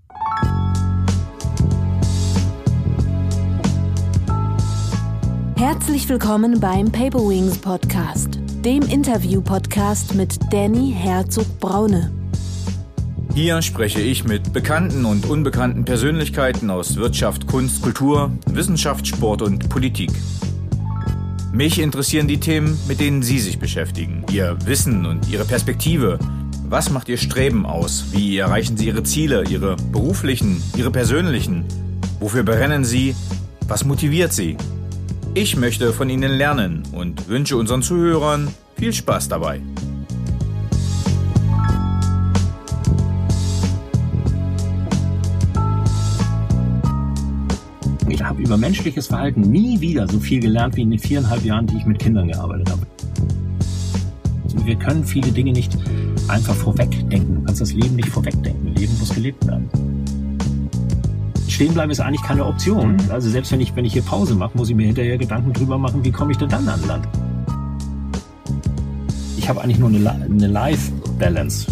Herzlich willkommen beim Paperwings Podcast, dem Interview-Podcast mit Danny Herzog-Braune. Hier spreche ich mit bekannten und unbekannten Persönlichkeiten aus Wirtschaft, Kunst, Kultur, Wissenschaft, Sport und Politik. Mich interessieren die Themen, mit denen Sie sich beschäftigen, Ihr Wissen und Ihre Perspektive. Was macht Ihr Streben aus? Wie erreichen Sie Ihre Ziele, Ihre beruflichen, Ihre persönlichen? Wofür brennen Sie? Was motiviert Sie? Ich möchte von Ihnen lernen und wünsche unseren Zuhörern viel Spaß dabei. Ich habe über menschliches Verhalten nie wieder so viel gelernt wie in den 4,5 Jahren, die ich mit Kindern gearbeitet habe. Wir können viele Dinge nicht einfach vorwegdenken. Du kannst das Leben nicht vorwegdenken. Leben muss gelebt werden. Stehenbleiben ist eigentlich keine Option. Also selbst wenn ich hier Pause mache, muss ich mir hinterher Gedanken drüber machen, wie komme ich denn dann an Land? Ich habe eigentlich nur eine Life-Balance.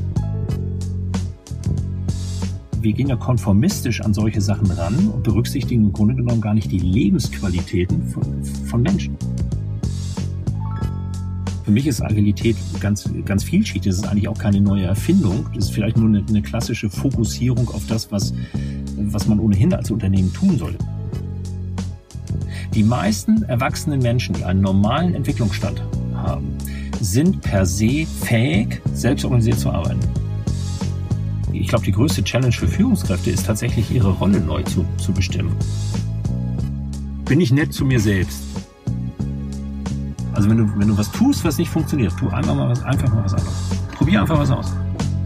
Wir gehen ja konformistisch an solche Sachen ran und berücksichtigen im Grunde genommen gar nicht die Lebensqualitäten von Menschen. Für mich ist Agilität ganz, ganz vielschichtig. Das ist eigentlich auch keine neue Erfindung. Das ist vielleicht nur eine klassische Fokussierung auf das, was man ohnehin als Unternehmen tun sollte. Die meisten erwachsenen Menschen, die einen normalen Entwicklungsstand haben, sind per se fähig, selbstorganisiert zu arbeiten. Ich glaube, die größte Challenge für Führungskräfte ist tatsächlich, ihre Rolle neu zu bestimmen. Bin ich nett zu mir selbst? Also wenn du was tust, was nicht funktioniert, tu einfach mal was anderes. Probier einfach was aus.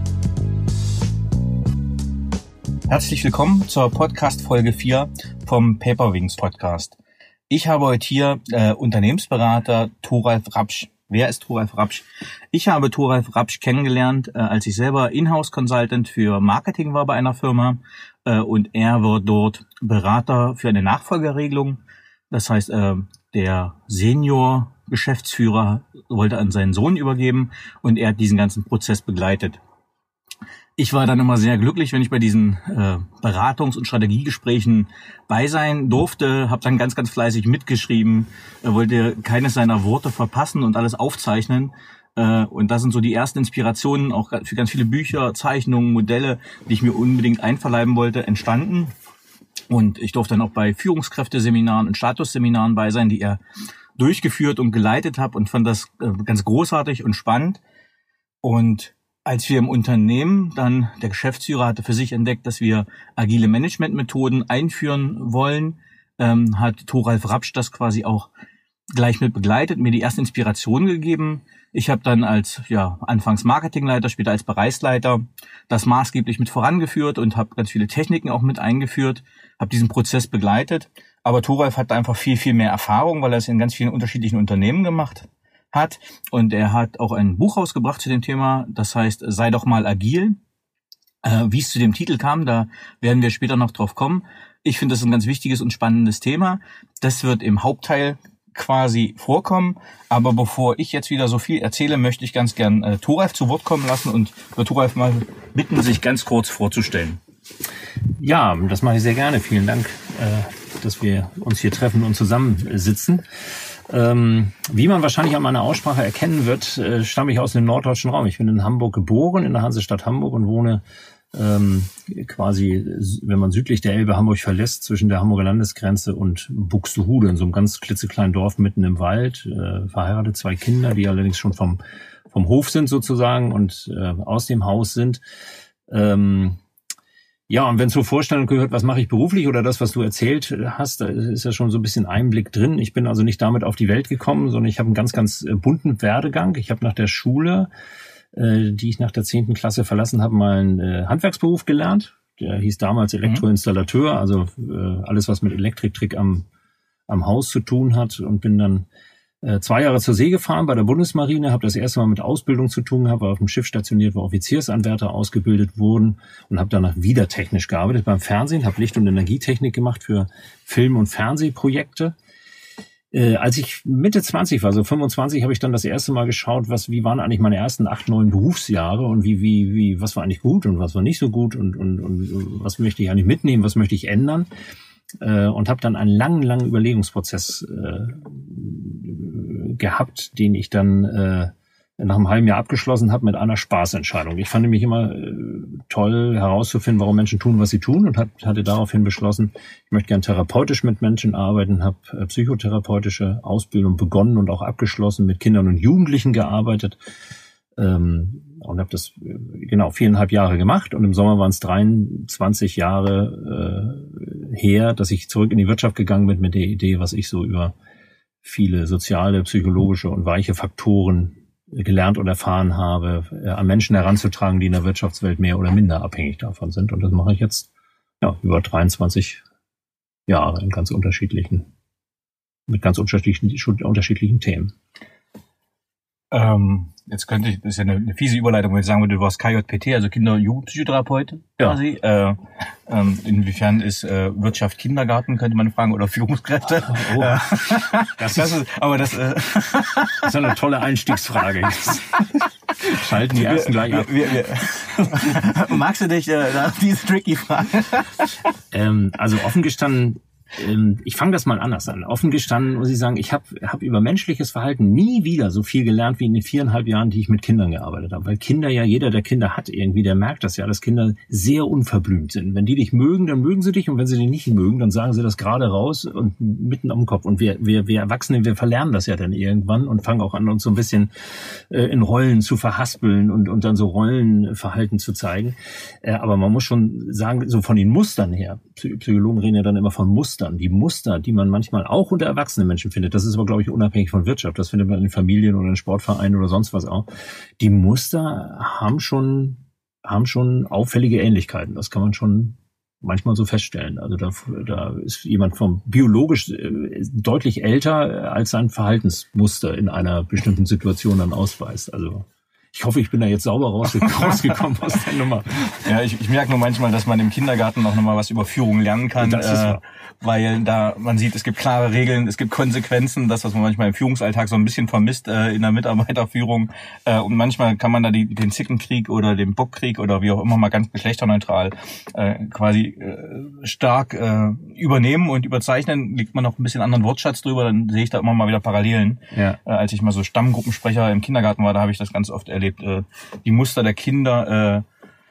Herzlich willkommen zur Podcast-Folge 4 vom Paperwings Podcast. Ich habe heute hier Unternehmensberater Thoralf Rapsch. Wer ist Thoralf Rapsch? Ich habe Thoralf Rapsch kennengelernt, als ich selber Inhouse-Consultant für Marketing war bei einer Firma und er wird dort Berater für eine Nachfolgeregelung. Das heißt, der Senior-Geschäftsführer wollte an seinen Sohn übergeben und er hat diesen ganzen Prozess begleitet. Ich war dann immer sehr glücklich, wenn ich bei diesen Beratungs- und Strategiegesprächen bei sein durfte, habe dann ganz, ganz fleißig mitgeschrieben, wollte keines seiner Worte verpassen und alles aufzeichnen. Und das sind so die ersten Inspirationen, auch für ganz viele Bücher, Zeichnungen, Modelle, die ich mir unbedingt einverleiben wollte, entstanden. Und ich durfte dann auch bei Führungskräfteseminaren und Statusseminaren bei sein, die er durchgeführt und geleitet hat und fand das ganz großartig und spannend. Und als wir im Unternehmen dann, der Geschäftsführer hatte für sich entdeckt, dass wir agile Managementmethoden einführen wollen, hat Thoralf Rapsch das quasi auch gleich mit begleitet, mir die erste Inspiration gegeben. Ich habe dann als anfangs Marketingleiter, später als Bereichsleiter das maßgeblich mit vorangeführt und habe ganz viele Techniken auch mit eingeführt, habe diesen Prozess begleitet. Aber Thoralf hat einfach viel, viel mehr Erfahrung, weil er es in ganz vielen unterschiedlichen Unternehmen gemacht hat. Und er hat auch ein Buch rausgebracht zu dem Thema, das heißt, sei doch mal agil. Wie es zu dem Titel kam, da werden wir später noch drauf kommen. Ich finde, das ist ein ganz wichtiges und spannendes Thema. Das wird im Hauptteil quasi vorkommen. Aber bevor ich jetzt wieder so viel erzähle, möchte ich ganz gern Thoralf zu Wort kommen lassen und Thoralf mal bitten, sich ganz kurz vorzustellen. Ja, das mache ich sehr gerne. Vielen Dank, dass wir uns hier treffen und zusammensitzen. Wie man wahrscheinlich an meiner Aussprache erkennen wird, stamme ich aus dem norddeutschen Raum. Ich bin in Hamburg geboren, in der Hansestadt Hamburg und wohne quasi, wenn man südlich der Elbe Hamburg verlässt, zwischen der Hamburger Landesgrenze und Buxtehude, in so einem ganz klitzekleinen Dorf mitten im Wald, verheiratet, 2 Kinder, die allerdings schon vom Hof sind sozusagen und aus dem Haus sind. Ja, und wenn zur Vorstellung gehört, was mache ich beruflich oder das, was du erzählt hast, da ist ja schon so ein bisschen Einblick drin. Ich bin also nicht damit auf die Welt gekommen, sondern ich habe einen ganz, ganz bunten Werdegang. Ich habe nach der Schule, die ich nach der 10. Klasse verlassen habe, mal einen Handwerksberuf gelernt. Der hieß damals Elektroinstallateur, also alles, was mit Elektriktrick am Haus zu tun hat, und bin dann 2 Jahre zur See gefahren bei der Bundesmarine, habe das erste Mal mit Ausbildung zu tun gehabt, war auf dem Schiff stationiert, wo Offiziersanwärter ausgebildet wurden und habe danach wieder technisch gearbeitet beim Fernsehen, habe Licht- und Energietechnik gemacht für Film- und Fernsehprojekte. Als ich Mitte 20 war, so 25, habe ich dann das erste Mal geschaut, wie waren eigentlich meine ersten 8, 9 Berufsjahre und was war eigentlich gut und was war nicht so gut und was möchte ich eigentlich mitnehmen, was möchte ich ändern, und habe dann einen langen Überlegungsprozess gehabt, den ich dann nach einem halben Jahr abgeschlossen habe mit einer Spaßentscheidung. Ich fand nämlich immer toll herauszufinden, warum Menschen tun, was sie tun, und hatte daraufhin beschlossen, ich möchte gern therapeutisch mit Menschen arbeiten, habe psychotherapeutische Ausbildung begonnen und auch abgeschlossen, mit Kindern und Jugendlichen gearbeitet, und habe das 4,5 Jahre gemacht, und im Sommer waren es 23 Jahre her, dass ich zurück in die Wirtschaft gegangen bin mit der Idee, was ich so über viele soziale, psychologische und weiche Faktoren gelernt und erfahren habe, an Menschen heranzutragen, die in der Wirtschaftswelt mehr oder minder abhängig davon sind. Und das mache ich jetzt über 23 Jahre mit ganz unterschiedlichen Themen. Jetzt das ist ja eine fiese Überleitung, wenn ich sagen würde, du warst KJPT, also Kinder- und Jugendpsychotherapeut quasi. Ja. Inwiefern ist Wirtschaft Kindergarten, könnte man fragen, oder Führungskräfte? Das ist eine tolle Einstiegsfrage. Schalten die ersten gleich ab. Magst du dich nach diese tricky Frage? Also offen gestanden, ich fange das mal anders an. Offen gestanden muss ich sagen, ich hab über menschliches Verhalten nie wieder so viel gelernt wie in den 4,5 Jahren, die ich mit Kindern gearbeitet habe. Weil Kinder jeder, der Kinder hat irgendwie, der merkt das ja, dass Kinder sehr unverblümt sind. Wenn die dich mögen, dann mögen sie dich, und wenn sie dich nicht mögen, dann sagen sie das gerade raus und mitten am Kopf. Und wir Erwachsene, wir verlernen das ja dann irgendwann und fangen auch an, uns so ein bisschen in Rollen zu verhaspeln und dann so Rollenverhalten zu zeigen. Aber man muss schon sagen, so von den Mustern her, Psychologen reden ja dann immer von Mustern. Die Muster, die man manchmal auch unter erwachsenen Menschen findet, das ist aber, glaube ich, unabhängig von Wirtschaft. Das findet man in Familien oder in Sportvereinen oder sonst was auch. Die Muster haben schon auffällige Ähnlichkeiten. Das kann man schon manchmal so feststellen. Also da ist jemand biologisch deutlich älter, als sein Verhaltensmuster in einer bestimmten Situation dann ausweist. Also ich hoffe, ich bin da jetzt sauber rausgekommen aus der Nummer. Ja, ich merke nur manchmal, dass man im Kindergarten auch nochmal was über Führung lernen kann, weil da man sieht, es gibt klare Regeln, es gibt Konsequenzen, das, was man manchmal im Führungsalltag so ein bisschen vermisst in der Mitarbeiterführung. Und manchmal kann man da den Zickenkrieg oder den Bockkrieg oder wie auch immer mal ganz geschlechterneutral quasi stark übernehmen und überzeichnen. Liegt man noch ein bisschen anderen Wortschatz drüber, dann sehe ich da immer mal wieder Parallelen. Ja. Als ich mal so Stammgruppensprecher im Kindergarten war, da habe ich das ganz oft erlebt. Die Muster der Kinder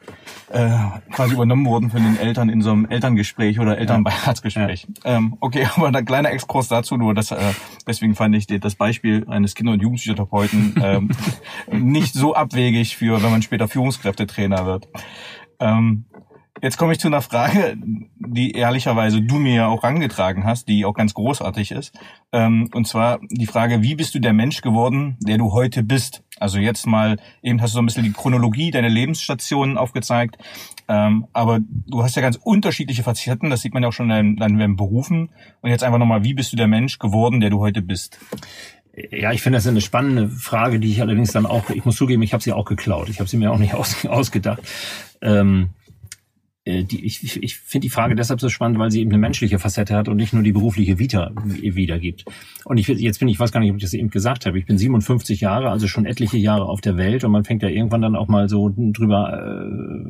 quasi übernommen wurden von den Eltern in so einem Elterngespräch oder Elternbeiratsgespräch. Ja. Okay, aber ein kleiner Exkurs dazu, nur deswegen fand ich das Beispiel eines Kinder- und Jugendpsychotherapeuten nicht so abwegig für, wenn man später Führungskräftetrainer wird. Jetzt komme ich zu einer Frage, die ehrlicherweise du mir ja auch herangetragen hast, die auch ganz großartig ist. Und zwar die Frage, wie bist du der Mensch geworden, der du heute bist? Also jetzt mal, eben hast du so ein bisschen die Chronologie deiner Lebensstationen aufgezeigt. Aber du hast ja ganz unterschiedliche Facetten, das sieht man ja auch schon in deinen Berufen. Und jetzt einfach nochmal, wie bist du der Mensch geworden, der du heute bist? Ja, ich finde das eine spannende Frage, die ich allerdings dann auch, ich muss zugeben, ich habe sie auch geklaut. Ich habe sie mir auch nicht ausgedacht. Ich finde die Frage deshalb so spannend, weil sie eben eine menschliche Facette hat und nicht nur die berufliche Vita wiedergibt. Und ich weiß gar nicht, ob ich das eben gesagt habe, ich bin 57 Jahre, also schon etliche Jahre auf der Welt, und man fängt ja irgendwann dann auch mal so drüber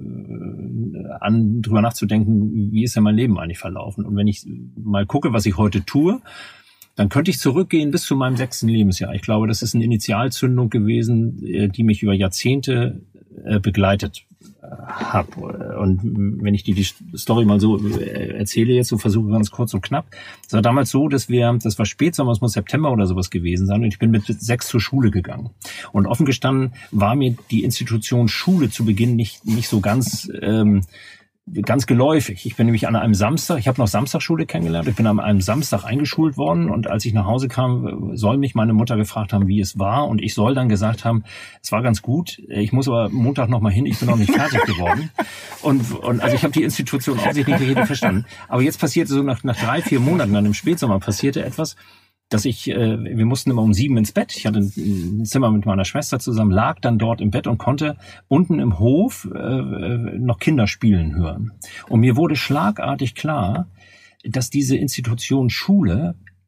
nachzudenken, wie ist denn mein Leben eigentlich verlaufen? Und wenn ich mal gucke, was ich heute tue, dann könnte ich zurückgehen bis zu meinem 6. Lebensjahr. Ich glaube, das ist eine Initialzündung gewesen, die mich über Jahrzehnte begleitet habe. Und wenn ich die Story mal so erzähle jetzt, so versuche ganz kurz und knapp. Es war damals so, das war Spätsommer, es muss September oder sowas gewesen sein, und ich bin mit 6 zur Schule gegangen. Und offen gestanden war mir die Institution Schule zu Beginn nicht so ganz geläufig. Ich bin nämlich an einem Samstag, ich habe noch Samstagsschule kennengelernt, ich bin an einem Samstag eingeschult worden, und als ich nach Hause kam, soll mich meine Mutter gefragt haben, wie es war, und ich soll dann gesagt haben, es war ganz gut, ich muss aber Montag noch mal hin, ich bin noch nicht fertig geworden. Und also ich habe die Institution offensichtlich nicht richtig verstanden. Aber jetzt passierte so nach 3-4 Monaten, dann im Spätsommer, passierte etwas, dass wir mussten immer um 7 ins Bett. Ich hatte ein Zimmer mit meiner Schwester zusammen, lag dann dort im Bett und konnte unten im Hof noch Kinder spielen hören. Und mir wurde schlagartig klar, dass diese Institution Schule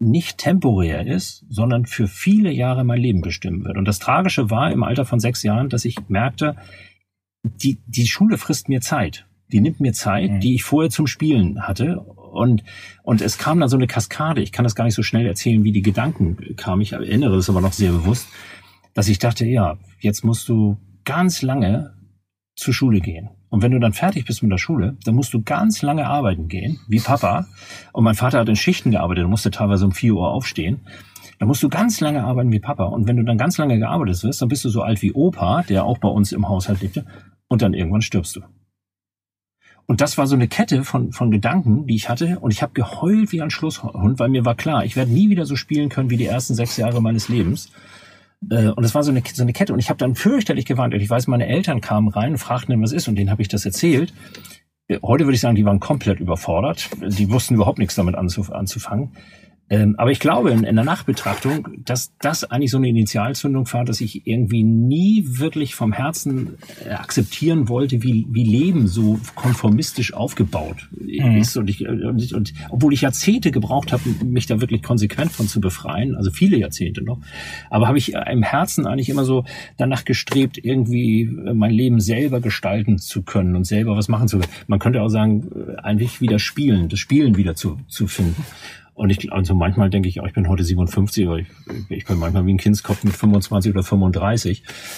nicht temporär ist, sondern für viele Jahre mein Leben bestimmen wird. Und das Tragische war im Alter von 6 Jahren, dass ich merkte, die Schule frisst mir Zeit. Die nimmt mir Zeit, die ich vorher zum Spielen hatte. Und es kam dann so eine Kaskade. Ich kann das gar nicht so schnell erzählen, wie die Gedanken kamen. Ich erinnere das aber noch sehr bewusst, dass ich dachte, ja, jetzt musst du ganz lange zur Schule gehen. Und wenn du dann fertig bist mit der Schule, dann musst du ganz lange arbeiten gehen, wie Papa. Und mein Vater hat in Schichten gearbeitet, er musste teilweise um 4 Uhr aufstehen. Da musst du ganz lange arbeiten wie Papa. Und wenn du dann ganz lange gearbeitet wirst, dann bist du so alt wie Opa, der auch bei uns im Haushalt lebte. Und dann irgendwann stirbst du. Und das war so eine Kette von Gedanken, die ich hatte. Und ich habe geheult wie ein Schlusshund, weil mir war klar, ich werde nie wieder so spielen können wie die ersten 6 Jahre meines Lebens. Und es war so eine Kette. Und ich habe dann fürchterlich gewarnt. Ich weiß, meine Eltern kamen rein und fragten, was ist. Und denen habe ich das erzählt. Heute würde ich sagen, die waren komplett überfordert. Die wussten überhaupt nichts damit anzufangen. Aber ich glaube in der Nachbetrachtung, dass das eigentlich so eine Initialzündung war, dass ich irgendwie nie wirklich vom Herzen akzeptieren wollte, wie Leben so konformistisch aufgebaut ist. Und obwohl ich Jahrzehnte gebraucht habe, mich da wirklich konsequent von zu befreien, also viele Jahrzehnte noch, aber habe ich im Herzen eigentlich immer so danach gestrebt, irgendwie mein Leben selber gestalten zu können und selber was machen zu können. Man könnte auch sagen, eigentlich wieder spielen, das Spielen wieder zu finden. Und also manchmal denke ich, ich bin heute 57, aber ich bin manchmal wie ein Kindskopf mit 25 oder 35.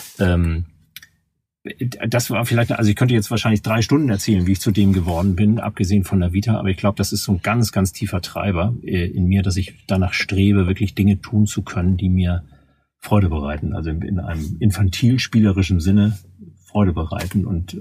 Das war vielleicht, also ich könnte jetzt wahrscheinlich 3 Stunden erzählen, wie ich zu dem geworden bin, abgesehen von der Vita. Aber ich glaube, das ist so ein ganz, ganz tiefer Treiber in mir, dass ich danach strebe, wirklich Dinge tun zu können, die mir Freude bereiten. Also in einem infantil-spielerischen Sinne Freude bereiten. Und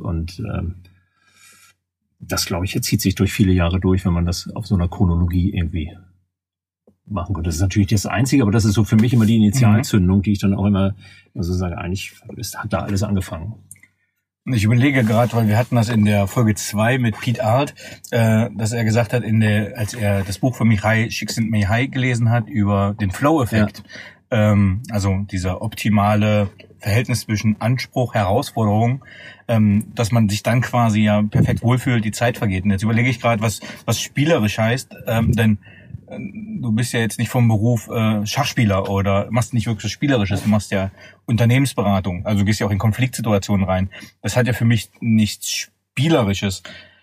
das, glaube ich, zieht sich durch viele Jahre durch, wenn man das auf so einer Chronologie irgendwie machen könnte. Das ist natürlich das Einzige, aber das ist so für mich immer die Initialzündung, die ich dann auch immer sage, eigentlich hat da alles angefangen. Ich überlege gerade, weil wir hatten das in der Folge 2 mit Pete Art, dass er gesagt hat, als er das Buch von Mihaly Csikszentmihalyi gelesen hat über den Flow-Effekt, also dieser optimale Verhältnis zwischen Anspruch, Herausforderung, dass man sich dann quasi ja perfekt wohlfühlt, die Zeit vergeht. Und jetzt überlege ich gerade, was spielerisch heißt, denn du bist ja jetzt nicht vom Beruf Schachspieler oder machst nicht wirklich was Spielerisches, du machst ja Unternehmensberatung, also du gehst ja auch in Konfliktsituationen rein. Das hat ja für mich nichts Spielerisches.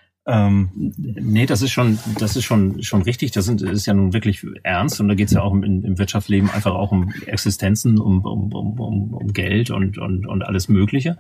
Nee, das ist schon richtig. Das ist ja nun wirklich ernst und da geht es ja auch im Wirtschaftsleben einfach auch um Existenzen, um Geld und alles Mögliche.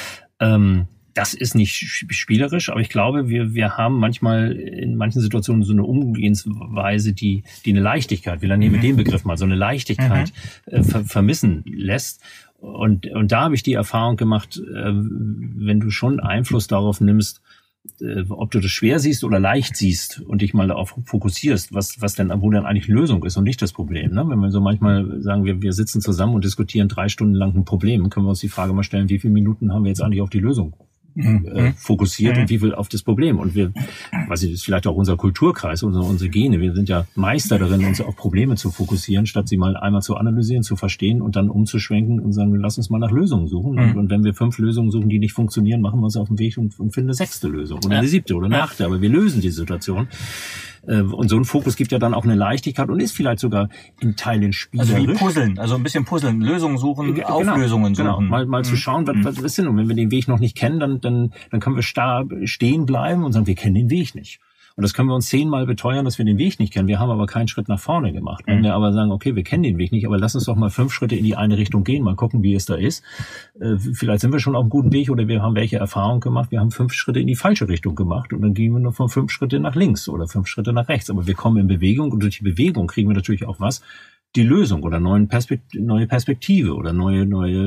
Das ist nicht spielerisch, aber ich glaube, wir haben manchmal in manchen Situationen so eine Umgehensweise, die eine Leichtigkeit, wir nehmen den Begriff mal, so eine Leichtigkeit vermissen lässt. Und da habe ich die Erfahrung gemacht, wenn du schon Einfluss darauf nimmst, ob du das schwer siehst oder leicht siehst und dich mal darauf fokussierst, wo denn eigentlich Lösung ist und nicht das Problem. Ne? Wenn wir so manchmal sagen, wir sitzen zusammen und diskutieren 3 Stunden lang ein Problem, können wir uns die Frage mal stellen, wie viele Minuten haben wir jetzt eigentlich auf die Lösung fokussiert und wie viel auf das Problem. Und das ist vielleicht auch unser Kulturkreis, unsere Gene. Wir sind ja Meister darin, uns auf Probleme zu fokussieren, statt sie mal einmal zu analysieren, zu verstehen und dann umzuschwenken und sagen, lass uns mal nach Lösungen suchen. Und wenn wir 5 Lösungen suchen, die nicht funktionieren, machen wir uns auf den Weg und finden eine 6. Lösung oder eine 7. oder eine 8. Aber wir lösen die Situation. Und so ein Fokus gibt ja dann auch eine Leichtigkeit und ist vielleicht sogar in Teilen spielerisch. Also wie Puzzeln, also ein bisschen Puzzeln, Lösungen suchen, Auflösungen suchen. Genau, mal zu schauen, was ist denn? Und wenn wir den Weg noch nicht kennen, dann können wir stehen bleiben und sagen, wir kennen den Weg nicht. Und das können wir uns 10-mal beteuern, dass wir den Weg nicht kennen. Wir haben aber keinen Schritt nach vorne gemacht. Wenn wir aber sagen, okay, wir kennen den Weg nicht, aber lass uns doch mal 5 Schritte in die eine Richtung gehen, mal gucken, wie es da ist. Vielleicht sind wir schon auf einem guten Weg oder wir haben welche Erfahrung gemacht. Wir haben 5 Schritte in die falsche Richtung gemacht und dann gehen wir noch von 5 Schritte nach links oder 5 Schritte nach rechts. Aber wir kommen in Bewegung und durch die Bewegung kriegen wir natürlich auch die Lösung oder neue Perspektive oder neue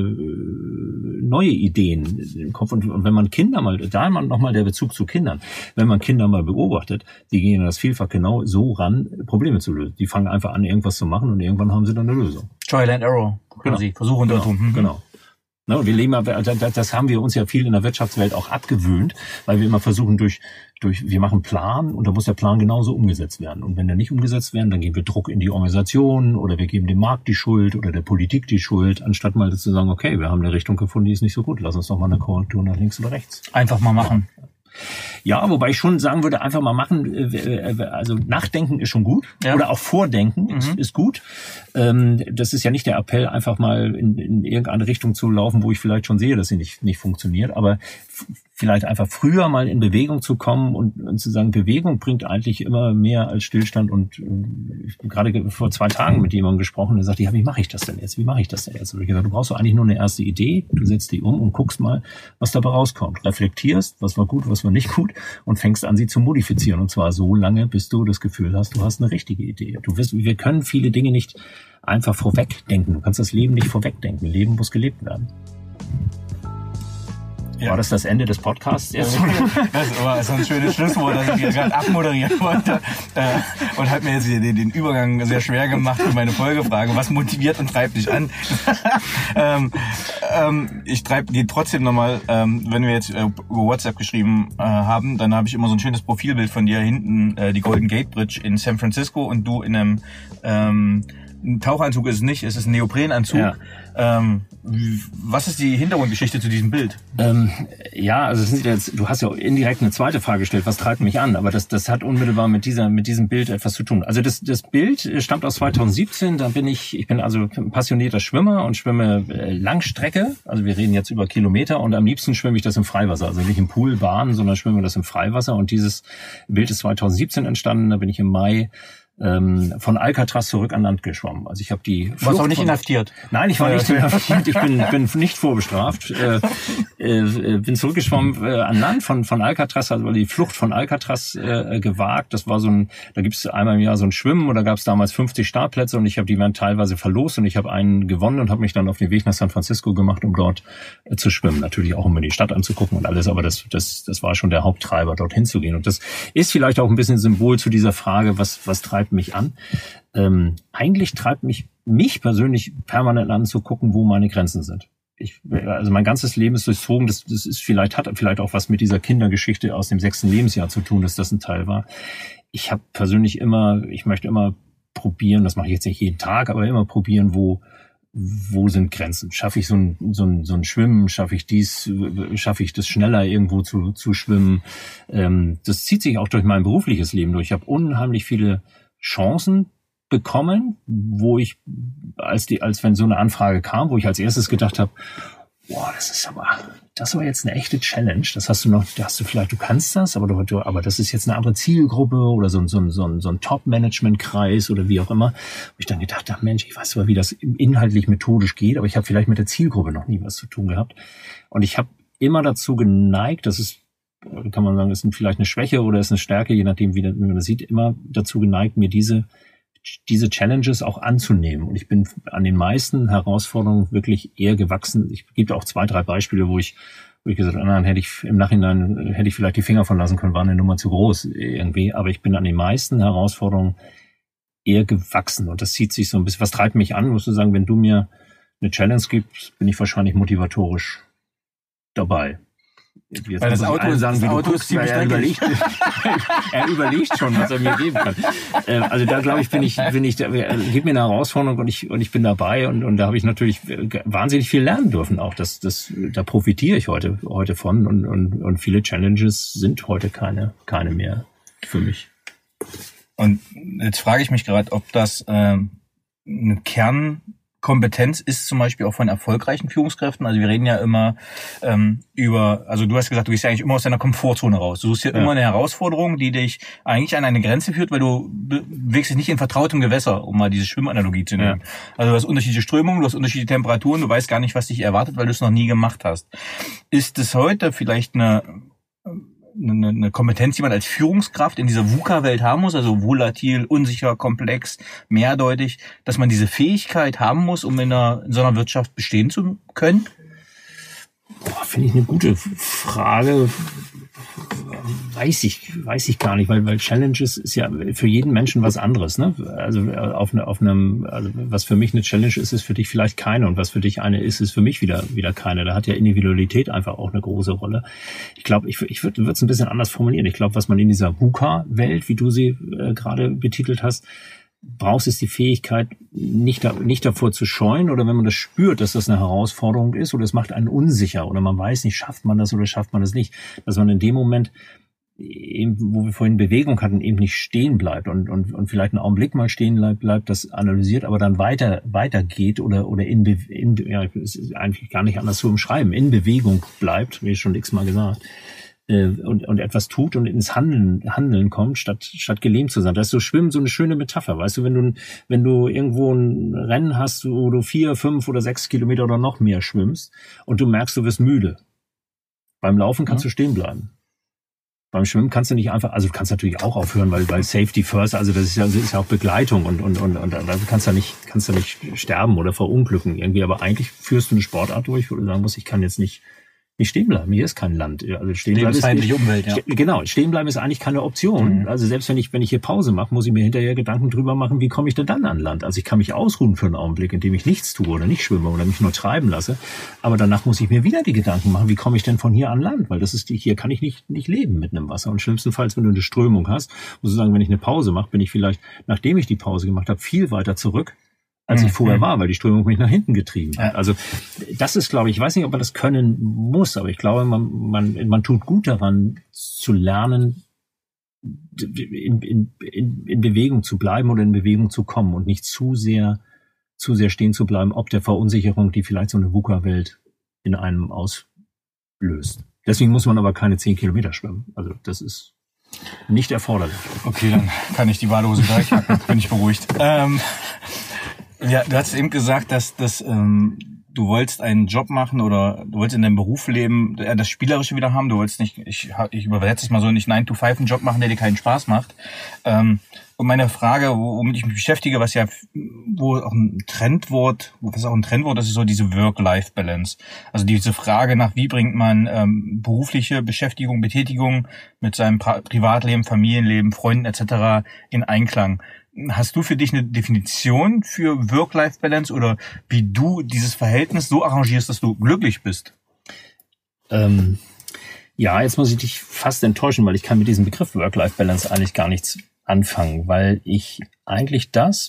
Ideen im Kopf. Und wenn man Kinder nochmal der Bezug zu Kindern, wenn man Kinder mal beobachtet, die gehen das vielfach genau so ran, Probleme zu lösen. Die fangen einfach an, irgendwas zu machen und irgendwann haben sie dann eine Lösung. Trial and Error, quasi. Versuch und Irrtum. Genau. Ne, wir leben, das haben wir uns ja viel in der Wirtschaftswelt auch abgewöhnt, weil wir immer versuchen wir machen Plan und da muss der Plan genauso umgesetzt werden. Und wenn der nicht umgesetzt werden, dann geben wir Druck in die Organisation oder wir geben dem Markt die Schuld oder der Politik die Schuld, anstatt mal zu sagen, okay, wir haben eine Richtung gefunden, die ist nicht so gut, lass uns doch mal eine Korrektur nach links oder rechts. Einfach mal machen. Ja, wobei ich schon sagen würde, einfach mal machen, also nachdenken ist schon gut, oder auch vordenken ist gut. Das ist ja nicht der Appell, einfach mal in irgendeine Richtung zu laufen, wo ich vielleicht schon sehe, dass sie nicht funktioniert, aber vielleicht einfach früher mal in Bewegung zu kommen und zu sagen, Bewegung bringt eigentlich immer mehr als Stillstand. Und ich habe gerade vor 2 Tagen mit jemandem gesprochen, der sagte, ja, wie mache ich das denn jetzt? Und ich gesagt, du brauchst doch eigentlich nur eine erste Idee, du setzt die um und guckst mal, was dabei rauskommt. Reflektierst, was war gut, was war nicht gut und fängst an, sie zu modifizieren. Und zwar so lange, bis du das Gefühl hast, du hast eine richtige Idee. Wir können viele Dinge nicht einfach vorwegdenken. Du kannst das Leben nicht vorwegdenken. Leben muss gelebt werden. Ja. War das Ende des Podcasts jetzt? Das war so ein schönes Schlusswort, das ich hier gerade abmoderieren wollte. Und hat mir jetzt den Übergang sehr schwer gemacht für meine Folgefrage. Was motiviert und treibt dich an? Ich gehe trotzdem nochmal, wenn wir jetzt über WhatsApp geschrieben haben, dann habe ich immer so ein schönes Profilbild von dir hinten, die Golden Gate Bridge in San Francisco und du in einem ein Tauchanzug ist es nicht, es ist ein Neoprenanzug. Ja. Was ist die Hintergrundgeschichte zu diesem Bild? Also du hast ja indirekt eine zweite Frage gestellt, was treibt mich an? Aber das hat unmittelbar mit diesem Bild etwas zu tun. Also das Bild stammt aus 2017, ich bin also ein passionierter Schwimmer und schwimme Langstrecke. Also wir reden jetzt über Kilometer und am liebsten schwimme ich das im Freiwasser. Also nicht im Pool, Bahn, sondern schwimme das im Freiwasser. Und dieses Bild ist 2017 entstanden, da bin ich im Mai von Alcatraz zurück an Land geschwommen. Also ich habe die Flucht. Du warst auch nicht inhaftiert? Nein, ich war nicht inhaftiert. Ich bin nicht vorbestraft. Bin zurückgeschwommen an Land von Alcatraz, also die Flucht von Alcatraz gewagt. Das war da gibt es einmal im Jahr so ein Schwimmen und da gab es damals 50 Startplätze und die werden teilweise verlost und ich habe einen gewonnen und habe mich dann auf den Weg nach San Francisco gemacht, um dort zu schwimmen. Natürlich auch, um mir die Stadt anzugucken und alles, aber das war schon der Haupttreiber, dorthin zu gehen. Und das ist vielleicht auch ein bisschen Symbol zu dieser Frage, was treibt mich an. Eigentlich treibt mich persönlich permanent an, zu gucken, wo meine Grenzen sind. Also mein ganzes Leben ist durchzogen, hat vielleicht auch was mit dieser Kindergeschichte aus dem 6. Lebensjahr zu tun, dass das ein Teil war. Ich habe persönlich ich möchte immer probieren, das mache ich jetzt nicht jeden Tag, aber immer probieren, wo sind Grenzen? Schaffe ich so ein Schwimmen? Schaffe ich das schneller irgendwo zu schwimmen? Das zieht sich auch durch mein berufliches Leben durch. Ich habe unheimlich viele Chancen bekommen, wo ich, als wenn so eine Anfrage kam, wo ich als erstes gedacht habe, boah, das war jetzt eine echte Challenge. Du kannst das, aber das ist jetzt eine andere Zielgruppe oder so ein Top-Management-Kreis oder wie auch immer. Wo ich dann gedacht habe, Mensch, ich weiß zwar, wie das inhaltlich methodisch geht, aber ich habe vielleicht mit der Zielgruppe noch nie was zu tun gehabt. Und ich habe immer dazu geneigt, kann man sagen, ist vielleicht eine Schwäche oder ist eine Stärke, je nachdem, wie man das sieht, immer dazu geneigt, mir diese Challenges auch anzunehmen. Und ich bin an den meisten Herausforderungen wirklich eher gewachsen. Ich gebe auch 2, 3 Beispiele, wo ich gesagt habe, im Nachhinein hätte ich vielleicht die Finger von lassen können, war eine Nummer zu groß irgendwie. Aber ich bin an den meisten Herausforderungen eher gewachsen. Und das zieht sich so ein bisschen. Was treibt mich an? Musst du sagen, wenn du mir eine Challenge gibst, bin ich wahrscheinlich motivatorisch dabei. Jetzt weil das Auto ist ziemlich dreckig. Er überlegt schon, was er mir geben kann. Also da glaube ich, gib mir eine Herausforderung und ich bin dabei und da habe ich natürlich wahnsinnig viel lernen dürfen auch. Da profitiere ich heute von und viele Challenges sind heute keine mehr für mich. Und jetzt frage ich mich gerade, ob das eine Kernkompetenz ist, zum Beispiel auch von erfolgreichen Führungskräften. Also wir reden ja immer also du hast gesagt, du gehst ja eigentlich immer aus deiner Komfortzone raus. Du suchst ja immer eine Herausforderung, die dich eigentlich an eine Grenze führt, weil du bewegst dich nicht in vertrautem Gewässer, um mal diese Schwimmanalogie zu nehmen. Ja. Also du hast unterschiedliche Strömungen, du hast unterschiedliche Temperaturen, du weißt gar nicht, was dich erwartet, weil du es noch nie gemacht hast. Ist es heute vielleicht eine Kompetenz, die man als Führungskraft in dieser VUCA-Welt haben muss, also volatil, unsicher, komplex, mehrdeutig, dass man diese Fähigkeit haben muss, um in so einer Wirtschaft bestehen zu können? Finde ich eine gute Frage. Weiß ich gar nicht, weil Challenges ist ja für jeden Menschen was anderes, ne? Also was für mich eine Challenge ist für dich vielleicht keine und was für dich eine ist für mich wieder keine. Da hat ja Individualität einfach auch eine große Rolle. Ich glaube, ich würde es ein bisschen anders formulieren. Ich glaube, was man in dieser VUCA-Welt, wie du sie gerade betitelt hast, brauchst, ist die Fähigkeit, nicht davor zu scheuen, oder wenn man das spürt, dass das eine Herausforderung ist oder es macht einen unsicher oder man weiß nicht, schafft man das oder schafft man das nicht, dass man in dem Moment, eben, wo wir vorhin Bewegung hatten, eben nicht stehen bleibt und vielleicht einen Augenblick mal stehen bleibt, das analysiert, aber dann weitergeht oder ja, es ist eigentlich gar nicht anders zu umschreiben, in Bewegung bleibt, wie schon x-mal gesagt, und etwas tut und ins Handeln kommt, statt gelähmt zu sein. Das ist so Schwimmen so eine schöne Metapher, weißt du, wenn du irgendwo ein Rennen hast, wo du 4, 5 oder 6 Kilometer oder noch mehr schwimmst und du merkst, du wirst müde. Beim Laufen kannst du stehen bleiben. Beim Schwimmen kannst du nicht einfach, also du kannst natürlich auch aufhören, weil Safety first, also das ist ja auch Begleitung und da kannst du nicht sterben oder verunglücken irgendwie, aber eigentlich führst du eine Sportart durch, wo du sagen musst, ich kann jetzt nicht stehen bleiben. Hier ist kein Land. Also stehen bleiben ist Umwelt, ja. Genau, stehen bleiben ist eigentlich keine Option. Mhm. Also selbst wenn ich hier Pause mache, muss ich mir hinterher Gedanken drüber machen, wie komme ich denn dann an Land? Also ich kann mich ausruhen für einen Augenblick, indem ich nichts tue oder nicht schwimme oder mich nur treiben lasse. Aber danach muss ich mir wieder die Gedanken machen, wie komme ich denn von hier an Land? Weil hier kann ich nicht leben mit einem Wasser. Und schlimmstenfalls, wenn du eine Strömung hast, musst du sagen, wenn ich eine Pause mache, bin ich vielleicht, nachdem ich die Pause gemacht habe, viel weiter zurück, als ich vorher war, weil die Strömung mich nach hinten getrieben hat. Also das ist, glaube ich weiß nicht, ob man das können muss, aber ich glaube, man tut gut daran, zu lernen, in Bewegung zu bleiben oder in Bewegung zu kommen und nicht zu sehr stehen zu bleiben, ob der Verunsicherung, die vielleicht so eine VUCA-Welt in einem auslöst. Deswegen muss man aber keine 10 Kilometer schwimmen. Also das ist nicht erforderlich. Okay, dann kann ich die Badehose gleich packen, bin ich beruhigt. Ja, du hast eben gesagt, dass du wolltest einen Job machen oder du wolltest in deinem Beruf leben, das Spielerische wieder haben. Du wolltest nicht, ich übersetze es mal so, nicht 9-to-5 einen Job machen, der dir keinen Spaß macht. Und meine Frage, womit ich mich beschäftige, was auch ein Trendwort ist, ist so diese Work-Life-Balance. Also diese Frage nach, wie bringt man berufliche Beschäftigung, Betätigung mit seinem Privatleben, Familienleben, Freunden etc. in Einklang. Hast du für dich eine Definition für Work-Life-Balance oder wie du dieses Verhältnis so arrangierst, dass du glücklich bist? Ja, jetzt muss ich dich fast enttäuschen, weil ich kann mit diesem Begriff Work-Life-Balance eigentlich gar nichts anfangen, weil ich eigentlich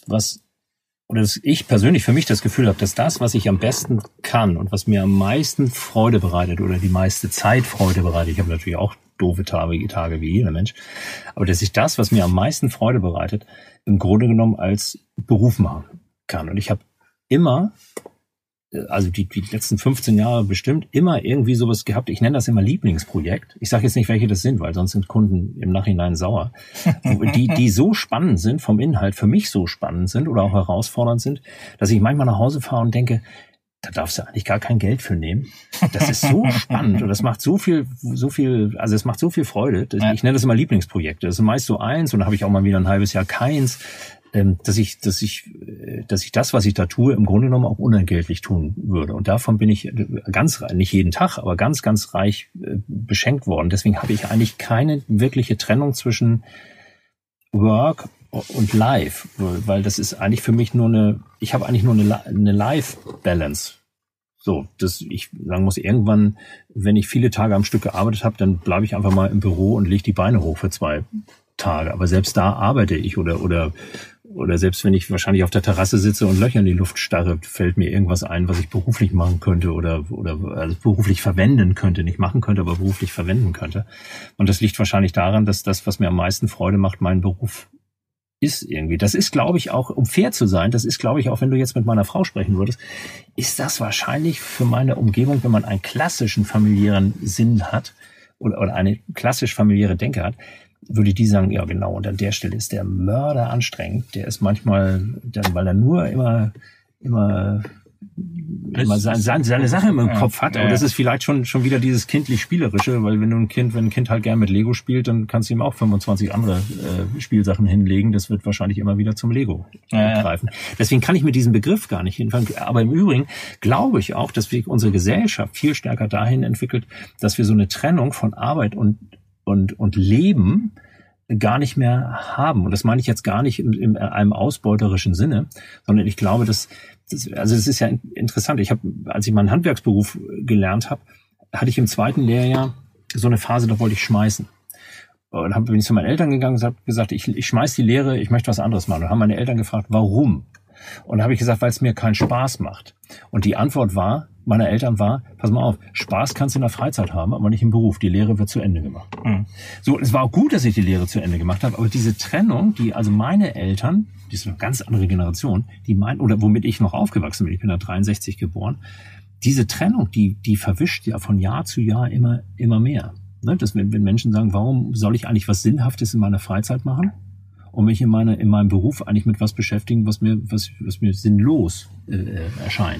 ich persönlich für mich das Gefühl habe, dass das, was ich am besten kann und was mir am meisten Freude bereitet oder die meiste Zeit Freude bereitet, ich habe natürlich auch doofe Tage wie jeder Mensch, aber dass ich das, was mir am meisten Freude bereitet, im Grunde genommen als Beruf machen kann. Und ich habe immer, also die letzten 15 Jahre bestimmt, immer irgendwie sowas gehabt. Ich nenne das immer Lieblingsprojekt. Ich sage jetzt nicht, welche das sind, weil sonst sind Kunden im Nachhinein sauer. Die so spannend sind, vom Inhalt für mich so spannend sind oder auch herausfordernd sind, dass ich manchmal nach Hause fahre und denke, da darfst du eigentlich gar kein Geld für nehmen. Das ist so spannend und das macht so viel, also es macht so viel Freude. Ich nenne das immer Lieblingsprojekte. Das ist meist so eins und dann habe ich auch mal wieder ein halbes Jahr keins, dass ich das, was ich da tue, im Grunde genommen auch unentgeltlich tun würde. Und davon bin ich nicht jeden Tag, aber ganz, ganz reich beschenkt worden. Deswegen habe ich eigentlich keine wirkliche Trennung zwischen Work und Life, weil das ist eigentlich für mich ich habe eigentlich nur eine Life-Balance. So, dass ich sagen muss, irgendwann, wenn ich viele Tage am Stück gearbeitet habe, dann bleibe ich einfach mal im Büro und lege die Beine hoch für 2 Tage. Aber selbst da arbeite ich oder selbst wenn ich wahrscheinlich auf der Terrasse sitze und Löcher in die Luft starre, fällt mir irgendwas ein, was ich beruflich machen könnte oder also beruflich verwenden könnte, nicht machen könnte, aber beruflich verwenden könnte. Und das liegt wahrscheinlich daran, dass das, was mir am meisten Freude macht, mein Beruf ist irgendwie. Das ist, glaube ich, auch, um fair zu sein, das ist, glaube ich, auch wenn du jetzt mit meiner Frau sprechen würdest, ist das wahrscheinlich für meine Umgebung, wenn man einen klassischen familiären Sinn hat oder eine klassisch familiäre Denke hat, würde die sagen, ja genau, und an der Stelle ist der Mörder anstrengend. Der ist manchmal, weil er nur immer seine Sache im Kopf hat. Aber das ist vielleicht schon wieder dieses kindlich-spielerische, weil wenn ein Kind halt gern mit Lego spielt, dann kannst du ihm auch 25 andere Spielsachen hinlegen. Das wird wahrscheinlich immer wieder zum Lego greifen. Deswegen kann ich mit diesem Begriff gar nicht hinfangen. Aber im Übrigen glaube ich auch, dass wir unsere Gesellschaft viel stärker dahin entwickelt, dass wir so eine Trennung von Arbeit und Leben gar nicht mehr haben. Und das meine ich jetzt gar nicht in einem ausbeuterischen Sinne, sondern ich glaube, das ist ja interessant. Als ich meinen Handwerksberuf gelernt habe, hatte ich im 2. Lehrjahr so eine Phase, da wollte ich schmeißen. Und bin ich zu meinen Eltern gegangen und habe gesagt, ich schmeiß die Lehre, ich möchte was anderes machen. Und haben meine Eltern gefragt, warum? Und da habe ich gesagt, weil es mir keinen Spaß macht. Und die Antwort meiner Eltern war, pass mal auf, Spaß kannst du in der Freizeit haben, aber nicht im Beruf. Die Lehre wird zu Ende gemacht. Mhm. So, es war auch gut, dass ich die Lehre zu Ende gemacht habe, aber diese Trennung, also meine Eltern, die ist eine ganz andere Generation, oder womit ich noch aufgewachsen bin, ich bin da 63 geboren, diese Trennung, die verwischt ja von Jahr zu Jahr immer mehr. Ne? Dass wenn Menschen sagen, warum soll ich eigentlich was Sinnhaftes in meiner Freizeit machen? Und mich in meinem Beruf eigentlich mit was beschäftigen, was mir sinnlos erscheint.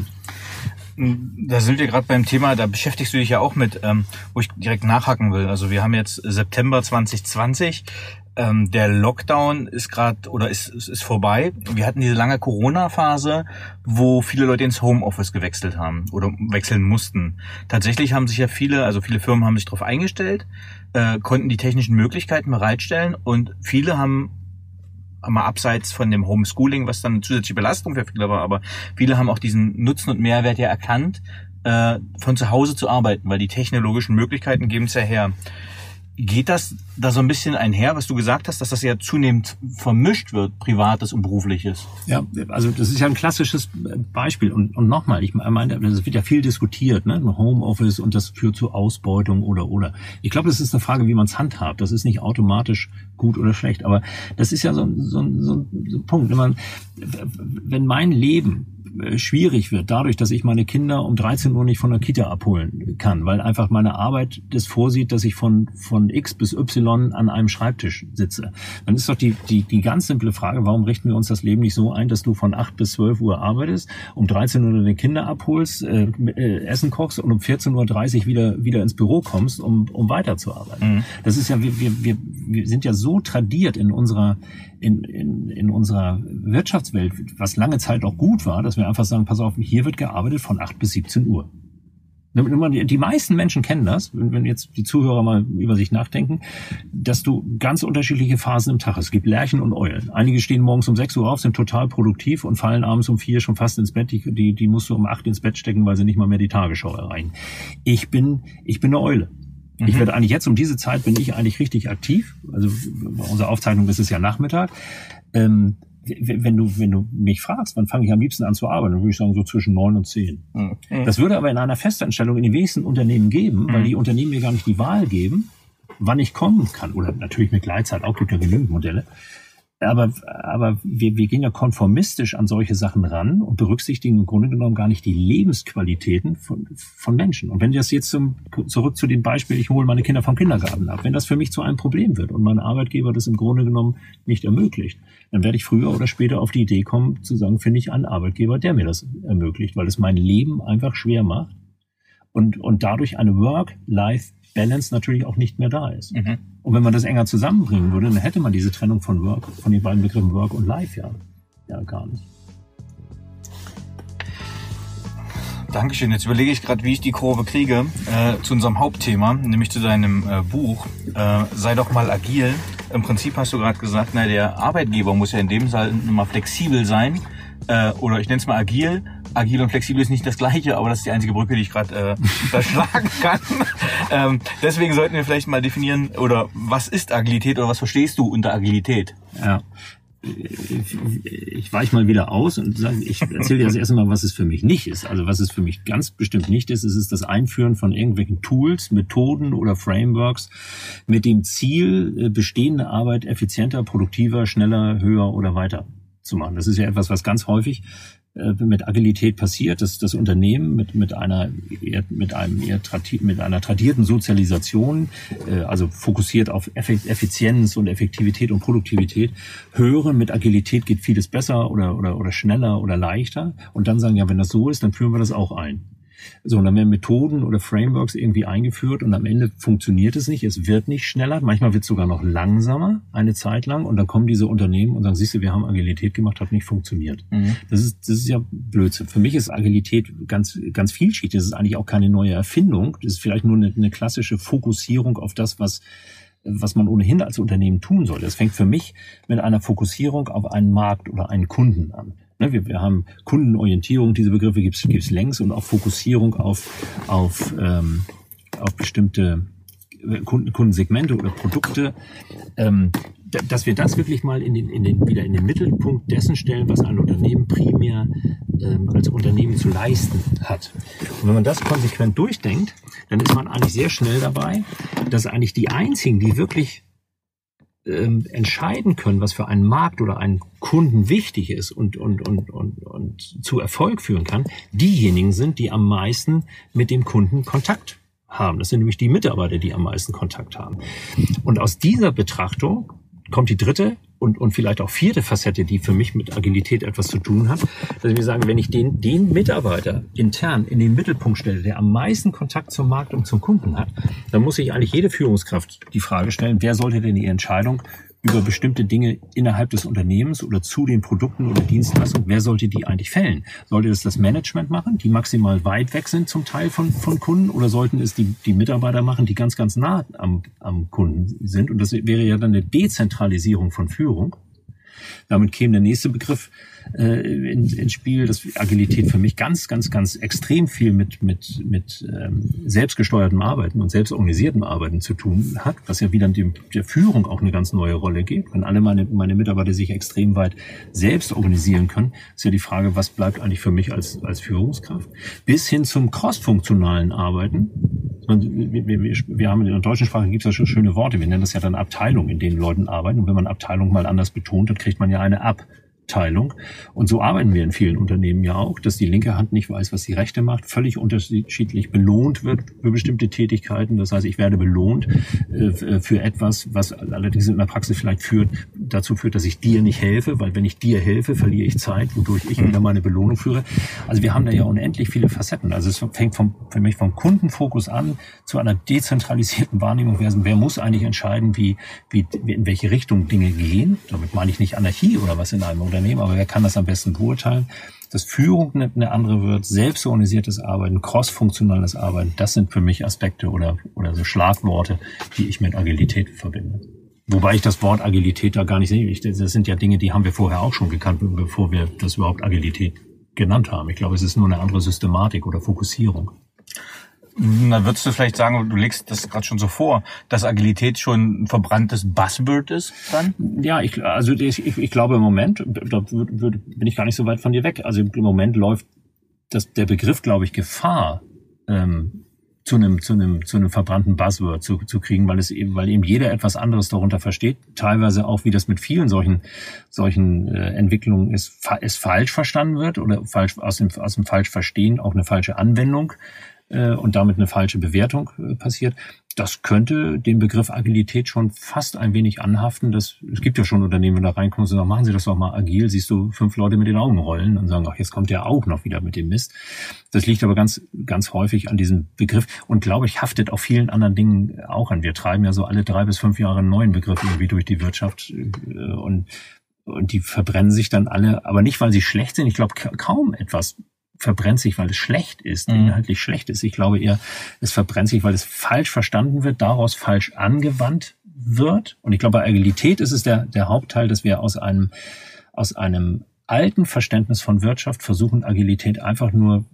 Da sind wir gerade beim Thema, da beschäftigst du dich ja auch mit, wo ich direkt nachhaken will. Also wir haben jetzt September 2020, der Lockdown ist gerade oder ist vorbei. Wir hatten diese lange Corona-Phase, wo viele Leute ins Homeoffice gewechselt haben oder wechseln mussten. Tatsächlich haben sich ja viele Firmen haben sich darauf eingestellt, konnten die technischen Möglichkeiten bereitstellen und viele haben mal abseits von dem Homeschooling, was dann eine zusätzliche Belastung für viele war, aber viele haben auch diesen Nutzen und Mehrwert ja erkannt, von zu Hause zu arbeiten, weil die technologischen Möglichkeiten geben es ja her. Geht das da so ein bisschen einher, was du gesagt hast, dass das ja zunehmend vermischt wird, Privates und Berufliches? Ja, also das ist ja ein klassisches Beispiel. Und nochmal, ich meine, das wird ja viel diskutiert, ne? Homeoffice und das führt zu Ausbeutung oder. Ich glaube, das ist eine Frage, wie man es handhabt. Das ist nicht automatisch gut oder schlecht. Aber das ist ja so ein Punkt. Wenn mein Leben schwierig wird, dadurch, dass ich meine Kinder um 13 Uhr nicht von der Kita abholen kann, weil einfach meine Arbeit das vorsieht, dass ich von X bis Y an einem Schreibtisch sitze. Dann ist doch die ganz simple Frage, warum richten wir uns das Leben nicht so ein, dass du von 8 bis 12 Uhr arbeitest, um 13 Uhr deine Kinder abholst, Essen kochst und um 14.30 Uhr wieder ins Büro kommst, um weiterzuarbeiten. Mhm. Das ist ja, wir sind ja so tradiert in unserer Wirtschaftswelt, was lange Zeit auch gut war, dass wir einfach sagen, pass auf, hier wird gearbeitet von 8 bis 17 Uhr. Die meisten Menschen kennen das, wenn jetzt die Zuhörer mal über sich nachdenken, dass du ganz unterschiedliche Phasen im Tag hast. Es gibt Lerchen und Eulen. Einige stehen morgens um 6 Uhr auf, sind total produktiv und fallen abends um 4 schon fast ins Bett. Die musst du um 8 ins Bett stecken, weil sie nicht mal mehr die Tagesschau erreichen. Ich bin eine Eule. Mhm. Ich werde eigentlich jetzt um diese Zeit bin ich eigentlich richtig aktiv. Also bei unserer Aufzeichnung ist es ja Nachmittag. Wenn du mich fragst, wann fange ich am liebsten an zu arbeiten, dann würde ich sagen so zwischen 9 und 10. Mhm. Das würde aber in einer Festanstellung in den wenigsten Unternehmen geben, weil die Unternehmen mir gar nicht die Wahl geben, wann ich kommen kann. Oder natürlich mit Gleitzeit, auch gibt ja genügend Modelle. Aber wir gehen ja konformistisch an solche Sachen ran und berücksichtigen im Grunde genommen gar nicht die Lebensqualitäten von Menschen. Und wenn das jetzt zurück zu dem Beispiel, ich hole meine Kinder vom Kindergarten ab, wenn das für mich zu einem Problem wird und mein Arbeitgeber das im Grunde genommen nicht ermöglicht, dann werde ich früher oder später auf die Idee kommen, zu sagen, finde ich einen Arbeitgeber, der mir das ermöglicht, weil es mein Leben einfach schwer macht und dadurch eine Work-Life-Balance natürlich auch nicht mehr da ist. Mhm. Und wenn man das enger zusammenbringen würde, dann hätte man diese Trennung von den beiden Begriffen Work und Life ja gar nicht. Dankeschön. Jetzt überlege ich gerade, wie ich die Kurve kriege zu unserem Hauptthema, nämlich zu deinem Buch. Sei doch mal agil. Im Prinzip hast du gerade gesagt, der Arbeitgeber muss ja in dem Fall immer flexibel sein. Oder ich nenne es mal agil. Agil und flexibel ist nicht das Gleiche, aber das ist die einzige Brücke, die ich gerade verschlagen kann. Deswegen sollten wir vielleicht mal definieren, oder was ist Agilität oder was verstehst du unter Agilität? Ja, ich weiche mal wieder aus und sage, ich erzähle dir das erste Mal, was es für mich nicht ist. Also was es für mich ganz bestimmt nicht ist, ist das Einführen von irgendwelchen Tools, Methoden oder Frameworks mit dem Ziel, bestehende Arbeit effizienter, produktiver, schneller, höher oder weiter zu machen. Das ist ja etwas, was ganz häufig mit Agilität passiert, dass das Unternehmen mit einer tradierten Sozialisation, also fokussiert auf Effizienz und Effektivität und Produktivität, hören, mit Agilität geht vieles besser oder schneller oder leichter und dann sagen, ja, wenn das so ist, dann führen wir das auch ein. So, und dann werden Methoden oder Frameworks irgendwie eingeführt und am Ende funktioniert es nicht, es wird nicht schneller, manchmal wird es sogar noch langsamer eine Zeit lang und dann kommen diese Unternehmen und sagen, siehst du, wir haben Agilität gemacht, hat nicht funktioniert. Mhm. Das ist ja Blödsinn. Für mich ist Agilität ganz, ganz vielschichtig, das ist eigentlich auch keine neue Erfindung, das ist vielleicht nur eine klassische Fokussierung auf das, was man ohnehin als Unternehmen tun soll. Das fängt für mich mit einer Fokussierung auf einen Markt oder einen Kunden an. Wir haben Kundenorientierung, diese Begriffe gibt's längst und auch Fokussierung auf bestimmte Kundensegmente oder Produkte, dass wir das wirklich mal wieder in den Mittelpunkt dessen stellen, was ein Unternehmen primär als Unternehmen zu leisten hat. Und wenn man das konsequent durchdenkt, dann ist man eigentlich sehr schnell dabei, dass eigentlich die einzigen, die wirklich entscheiden können, was für einen Markt oder einen Kunden wichtig ist und zu Erfolg führen kann, diejenigen sind, die am meisten mit dem Kunden Kontakt haben. Das sind nämlich die Mitarbeiter, die am meisten Kontakt haben. Und aus dieser Betrachtung kommt die dritte und vielleicht auch vierte Facette, die für mich mit Agilität etwas zu tun hat, dass wir sagen, wenn ich den Mitarbeiter intern in den Mittelpunkt stelle, der am meisten Kontakt zum Markt und zum Kunden hat, dann muss sich eigentlich jede Führungskraft die Frage stellen, wer sollte denn die Entscheidung über bestimmte Dinge innerhalb des Unternehmens oder zu den Produkten oder Dienstleistungen, wer sollte die eigentlich fällen? Sollte das Management machen, die maximal weit weg sind zum Teil von Kunden, oder sollten es die Mitarbeiter machen, die ganz, ganz nah am Kunden sind? Und das wäre ja dann eine Dezentralisierung von Führung. Damit käme der nächste Begriff ins Spiel, dass Agilität für mich ganz, ganz, ganz extrem viel mit selbstgesteuertem Arbeiten und selbstorganisiertem Arbeiten zu tun hat, was ja wieder der Führung auch eine ganz neue Rolle gibt. Wenn alle meine Mitarbeiter sich extrem weit selbst organisieren können, ist ja die Frage, was bleibt eigentlich für mich als Führungskraft? Bis hin zum crossfunktionalen Arbeiten. Wir haben in der deutschen Sprache gibt es ja schon schöne Worte. Wir nennen das ja dann Abteilung, in denen Leute arbeiten. Und wenn man Abteilung mal anders betont, dann kriegt man ja eine Abteilung. Und so arbeiten wir in vielen Unternehmen ja auch, dass die linke Hand nicht weiß, was die rechte macht, völlig unterschiedlich belohnt wird für bestimmte Tätigkeiten. Das heißt, ich werde belohnt für etwas, was allerdings in der Praxis vielleicht dazu führt, dass ich dir nicht helfe, weil wenn ich dir helfe, verliere ich Zeit, wodurch ich wieder meine Belohnung führe. Also wir haben da ja unendlich viele Facetten. Also es fängt für mich vom Kundenfokus an zu einer dezentralisierten Wahrnehmung. Wer muss eigentlich entscheiden, in welche Richtung Dinge gehen? Damit meine ich nicht Anarchie oder was in einem Unternehmen, aber wer kann das am besten beurteilen? Dass Führung eine andere wird, selbstorganisiertes Arbeiten, crossfunktionales Arbeiten, das sind für mich Aspekte oder so Schlagworte, die ich mit Agilität verbinde. Wobei ich das Wort Agilität da gar nicht sehe. Das sind ja Dinge, die haben wir vorher auch schon gekannt, bevor wir das überhaupt Agilität genannt haben. Ich glaube, es ist nur eine andere Systematik oder Fokussierung. Na, würdest du vielleicht sagen, du legst das gerade schon so vor, dass Agilität schon ein verbranntes Buzzword ist dann? Ja, ich glaube im Moment, da bin ich gar nicht so weit von dir weg. Also im Moment läuft der Begriff, glaube ich, Gefahr, zu einem verbrannten Buzzword zu kriegen, weil eben jeder etwas anderes darunter versteht. Teilweise auch, wie das mit vielen solchen Entwicklungen ist falsch verstanden wird oder falsch aus dem falsch Verstehen auch eine falsche Anwendung und damit eine falsche Bewertung passiert. Das könnte den Begriff Agilität schon fast ein wenig anhaften. Es gibt ja schon Unternehmen, wenn da reinkommen und sagen, machen Sie das doch mal agil, siehst du 5 Leute mit den Augen rollen und sagen, ach, jetzt kommt der auch noch wieder mit dem Mist. Das liegt aber ganz, ganz häufig an diesem Begriff und glaube ich, haftet auf vielen anderen Dingen auch an. Wir treiben ja so alle 3 bis 5 Jahre einen neuen Begriff irgendwie durch die Wirtschaft und die verbrennen sich dann alle, aber nicht, weil sie schlecht sind. Ich glaube, kaum etwas verbrennt sich, weil es schlecht ist, inhaltlich schlecht ist. Ich glaube eher, es verbrennt sich, weil es falsch verstanden wird, daraus falsch angewandt wird. Und ich glaube, bei Agilität ist es der Hauptteil, dass wir aus einem alten Verständnis von Wirtschaft versuchen, Agilität einfach nur,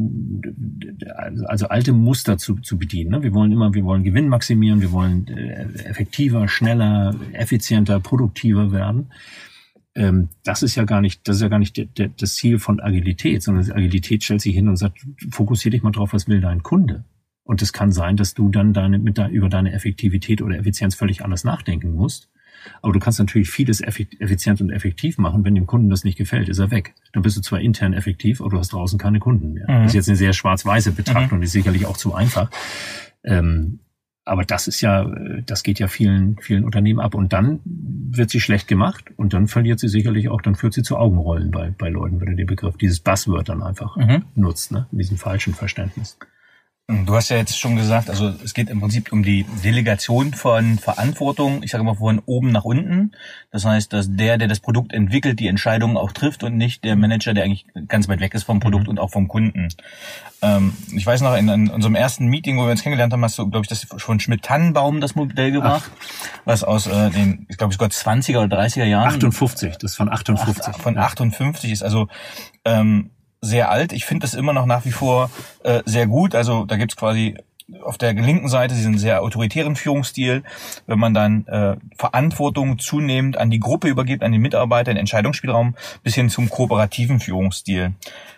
also alte Muster zu bedienen. Wir wollen Gewinn maximieren, wir wollen effektiver, schneller, effizienter, produktiver werden. Das ist ja gar nicht das Ziel von Agilität, sondern Agilität stellt sich hin und sagt, fokussier dich mal drauf, was will dein Kunde. Und es kann sein, dass du dann über deine Effektivität oder Effizienz völlig anders nachdenken musst. Aber du kannst natürlich vieles effizient und effektiv machen. Wenn dem Kunden das nicht gefällt, ist er weg. Dann bist du zwar intern effektiv, aber du hast draußen keine Kunden mehr. Das ist jetzt eine sehr schwarz-weiße Betrachtung, die ist sicherlich auch zu einfach. Aber das geht ja vielen Unternehmen ab. Und dann wird sie schlecht gemacht und dann verliert sie sicherlich auch, dann führt sie zu Augenrollen bei Leuten, wenn du den Begriff, dieses Buzzword dann einfach nutzt, ne, in diesem falschen Verständnis. Du hast ja jetzt schon gesagt, also es geht im Prinzip um die Delegation von Verantwortung, ich sage mal von oben nach unten. Das heißt, dass der das Produkt entwickelt, die Entscheidungen auch trifft und nicht der Manager, der eigentlich ganz weit weg ist vom Produkt und auch vom Kunden. Ich weiß noch, in unserem ersten Meeting, wo wir uns kennengelernt haben, hast du, glaube ich, das von Schmidt-Tannenbaum das Modell gebracht, was aus den, ich glaube, 20er oder 30er Jahren. 58, das ist von 58. Von 58 ist also sehr alt. Ich finde das immer noch nach wie vor sehr gut. Also da gibt's quasi auf der linken Seite diesen sehr autoritären Führungsstil, wenn man dann Verantwortung zunehmend an die Gruppe übergibt, an den Mitarbeiter, den Entscheidungsspielraum, bis hin zum kooperativen Führungsstil.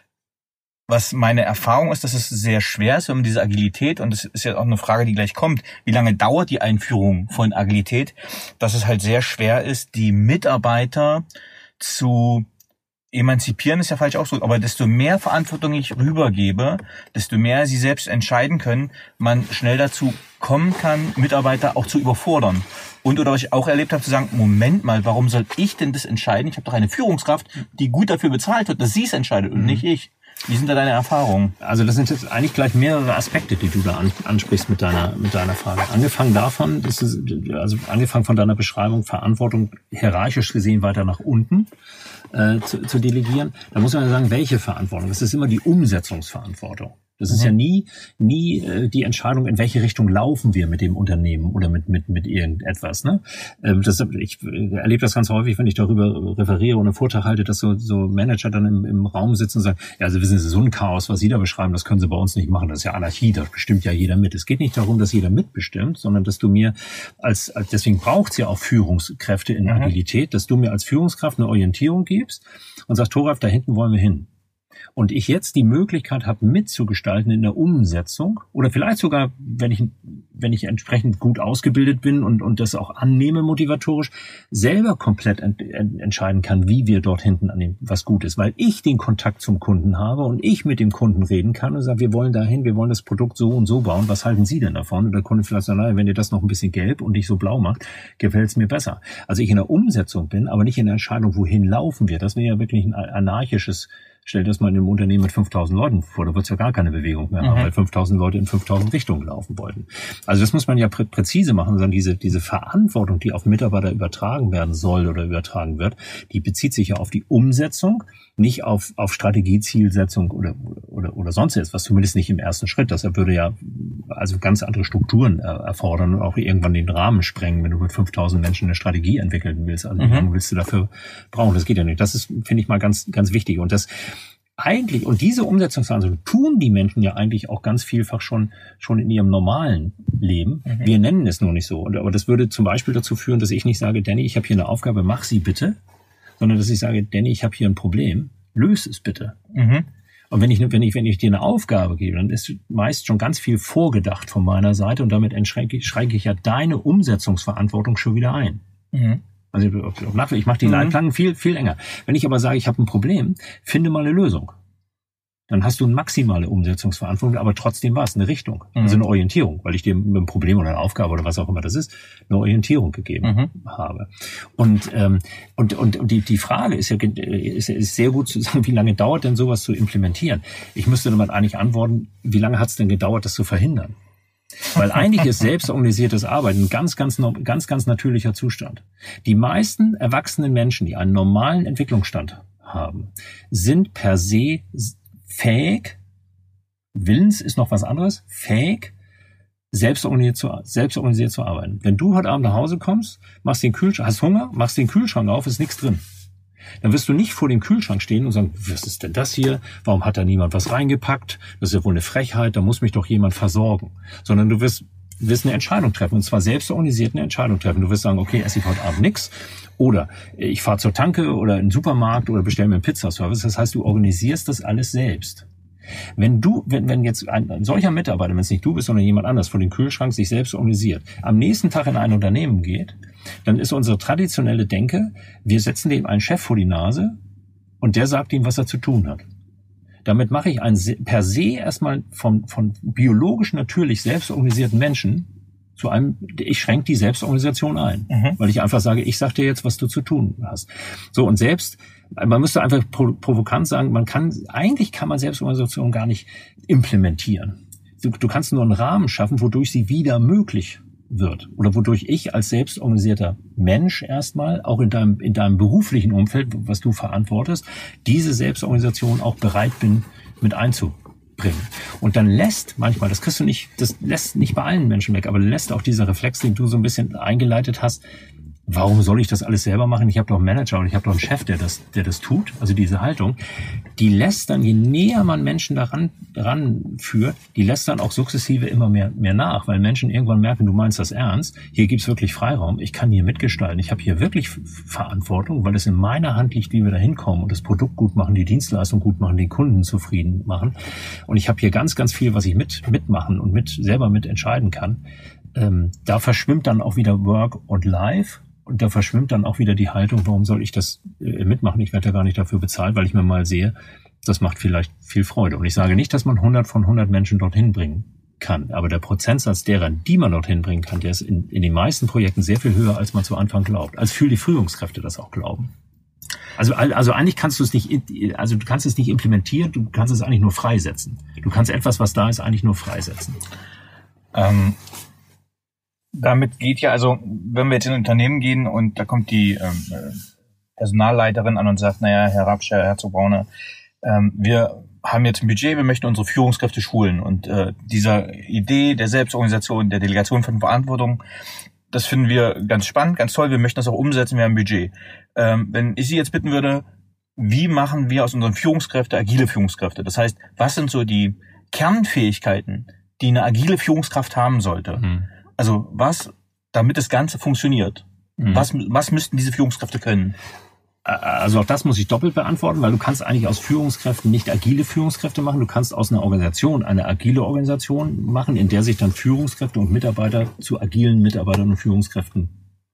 Was meine Erfahrung ist, dass es sehr schwer ist, wenn man diese Agilität, und das ist ja auch eine Frage, die gleich kommt, wie lange dauert die Einführung von Agilität, dass es halt sehr schwer ist, die Mitarbeiter zu emanzipieren, ist ja falsch ausgedrückt, aber desto mehr Verantwortung ich rübergebe, desto mehr sie selbst entscheiden können, man schnell dazu kommen kann, Mitarbeiter auch zu überfordern. Und oder was ich auch erlebt habe, zu sagen, Moment mal, warum soll ich denn das entscheiden? Ich habe doch eine Führungskraft, die gut dafür bezahlt wird, dass sie es entscheidet und nicht ich. Wie sind da deine Erfahrungen? Also das sind jetzt eigentlich gleich mehrere Aspekte, die du da ansprichst mit deiner Frage. Angefangen davon, angefangen von deiner Beschreibung, Verantwortung hierarchisch gesehen weiter nach unten zu delegieren. Da muss man sagen, welche Verantwortung? Das ist immer die Umsetzungsverantwortung. Das ist ja nie die Entscheidung, in welche Richtung laufen wir mit dem Unternehmen oder mit irgendetwas. Ne? Ich erlebe das ganz häufig, wenn ich darüber referiere und einen Vortrag halte, dass so Manager dann im Raum sitzen und sagen, ja, also wissen Sie, so ein Chaos, was Sie da beschreiben, das können Sie bei uns nicht machen. Das ist ja Anarchie, da bestimmt ja jeder mit. Es geht nicht darum, dass jeder mitbestimmt, sondern dass du mir deswegen braucht es ja auch Führungskräfte in Agilität, dass du mir als Führungskraft eine Orientierung gibst und sagst, Thoralf, da hinten wollen wir hin. Und ich jetzt die Möglichkeit habe, mitzugestalten in der Umsetzung oder vielleicht sogar, wenn ich entsprechend gut ausgebildet bin und das auch annehme motivatorisch, selber komplett entscheiden kann, wie wir dort hinten an dem was gut ist, weil ich den Kontakt zum Kunden habe und ich mit dem Kunden reden kann und sage, wir wollen dahin, wir wollen das Produkt so und so bauen, was halten Sie denn davon? Und der Kunde vielleicht sagt, naja, wenn ihr das noch ein bisschen gelb und nicht so blau macht, gefällt es mir besser. Also ich in der Umsetzung bin, aber nicht in der Entscheidung, wohin laufen wir. Das wäre ja wirklich ein anarchisches. Stell dir das mal in einem Unternehmen mit 5.000 Leuten vor, da wird es ja gar keine Bewegung mehr haben, weil 5.000 Leute in 5.000 Richtungen laufen wollten. Also das muss man ja präzise machen, sondern diese Verantwortung, die auf Mitarbeiter übertragen werden soll oder übertragen wird, die bezieht sich ja auf die Umsetzung, nicht auf Strategiezielsetzung oder sonst etwas, zumindest nicht im ersten Schritt. Das würde ja also ganz andere Strukturen erfordern und auch irgendwann den Rahmen sprengen, wenn du mit 5.000 Menschen eine Strategie entwickeln willst. Also wie lange willst du dafür brauchen? Das geht ja nicht. Das ist, finde ich mal, ganz, ganz wichtig. Und das eigentlich, und diese Umsetzungsverantwortung tun die Menschen ja eigentlich auch ganz vielfach schon in ihrem normalen Leben. Wir nennen es nur nicht so. Aber das würde zum Beispiel dazu führen, dass ich nicht sage, Danny, ich habe hier eine Aufgabe, mach sie bitte, sondern dass ich sage, Danny, ich habe hier ein Problem, löse es bitte. Und wenn ich dir eine Aufgabe gebe, dann ist meist schon ganz viel vorgedacht von meiner Seite und damit schränke ich ja deine Umsetzungsverantwortung schon wieder ein. Also ich mache die Leitplanken viel, viel enger. Wenn ich aber sage, ich habe ein Problem, finde mal eine Lösung. Dann hast du eine maximale Umsetzungsverantwortung, aber trotzdem was, eine Richtung, also eine Orientierung, weil ich dir mit einem Problem oder einer Aufgabe oder was auch immer das ist, eine Orientierung gegeben habe. Und die Frage ist ja ist sehr gut zu sagen, wie lange dauert denn sowas zu implementieren? Ich müsste damit eigentlich antworten, wie lange hat es denn gedauert, das zu verhindern? Weil eigentlich ist selbstorganisiertes Arbeiten ein ganz, ganz natürlicher Zustand. Die meisten erwachsenen Menschen, die einen normalen Entwicklungsstand haben, sind per se fähig, willens ist noch was anderes, fähig, selbstorganisiert zu arbeiten. Wenn du heute Abend nach Hause kommst, hast Hunger, machst den Kühlschrank auf, ist nichts drin. Dann wirst du nicht vor dem Kühlschrank stehen und sagen, was ist denn das hier? Warum hat da niemand was reingepackt? Das ist ja wohl eine Frechheit, da muss mich doch jemand versorgen. Sondern du wirst eine Entscheidung treffen, und zwar selbstorganisiert eine Entscheidung treffen. Du wirst sagen, okay, esse ich heute Abend nichts. Oder ich fahre zur Tanke oder in den Supermarkt oder bestelle mir einen Pizzaservice. Das heißt, du organisierst das alles selbst. Wenn jetzt ein solcher Mitarbeiter, wenn es nicht du bist, sondern jemand anders vor dem Kühlschrank sich selbst organisiert, am nächsten Tag in ein Unternehmen geht, dann ist unsere traditionelle Denke, wir setzen dem einen Chef vor die Nase und der sagt ihm, was er zu tun hat. Damit mache ich einen per se erstmal von biologisch natürlich selbstorganisierten Menschen zu einem, ich schränke die Selbstorganisation ein, weil ich einfach sage, ich sag dir jetzt, was du zu tun hast. So, und man müsste einfach provokant sagen, eigentlich kann man Selbstorganisation gar nicht implementieren. Du kannst nur einen Rahmen schaffen, wodurch sie wieder möglich wird oder wodurch ich als selbstorganisierter Mensch erstmal auch in deinem beruflichen Umfeld, was du verantwortest, diese Selbstorganisation auch bereit bin, mit einzubringen. Und dann lässt manchmal, das lässt nicht bei allen Menschen weg, aber lässt auch dieser Reflex, den du so ein bisschen eingeleitet hast, Warum soll ich das alles selber machen? Ich habe doch einen Manager und ich habe doch einen Chef, der das tut. Also diese Haltung, die lässt dann, je näher man Menschen daran führt, die lässt dann auch sukzessive immer mehr nach, weil Menschen irgendwann merken, du meinst das ernst. Hier gibt's wirklich Freiraum. Ich kann hier mitgestalten. Ich habe hier wirklich Verantwortung, weil es in meiner Hand liegt, wie wir da hinkommen und das Produkt gut machen, die Dienstleistung gut machen, den Kunden zufrieden machen. Und ich habe hier ganz, ganz viel, was ich mitmachen und selber mitentscheiden kann. Da verschwimmt dann auch wieder Work und Life. Und da verschwimmt dann auch wieder die Haltung, warum soll ich das mitmachen? Ich werde ja gar nicht dafür bezahlt, weil ich mir mal sehe, das macht vielleicht viel Freude. Und ich sage nicht, dass man 100 von 100 Menschen dorthin bringen kann. Aber der Prozentsatz derer, die man dorthin bringen kann, der ist in den meisten Projekten sehr viel höher, als man zu Anfang glaubt. Als für die Führungskräfte das auch glauben. Also eigentlich kannst du es nicht, du kannst es nicht implementieren, du kannst es eigentlich nur freisetzen. Du kannst etwas, was da ist, eigentlich nur freisetzen. Damit geht ja, also wenn wir jetzt in ein Unternehmen gehen und da kommt die Personalleiterin an und sagt, naja, Herr Rapsch, Herr Herzog-Braune, wir haben jetzt ein Budget, wir möchten unsere Führungskräfte schulen. Und dieser Idee der Selbstorganisation, der Delegation von Verantwortung, das finden wir ganz spannend, ganz toll, wir möchten das auch umsetzen, wir haben ein Budget. Wenn ich Sie jetzt bitten würde, wie machen wir aus unseren Führungskräften agile Führungskräfte? Das heißt, was sind so die Kernfähigkeiten, die eine agile Führungskraft haben sollte? Also was, damit das Ganze funktioniert? Was müssten diese Führungskräfte können? Also auch das muss ich doppelt beantworten, weil du kannst eigentlich aus Führungskräften nicht agile Führungskräfte machen. Du kannst aus einer Organisation eine agile Organisation machen, in der sich dann Führungskräfte und Mitarbeiter zu agilen Mitarbeitern und Führungskräften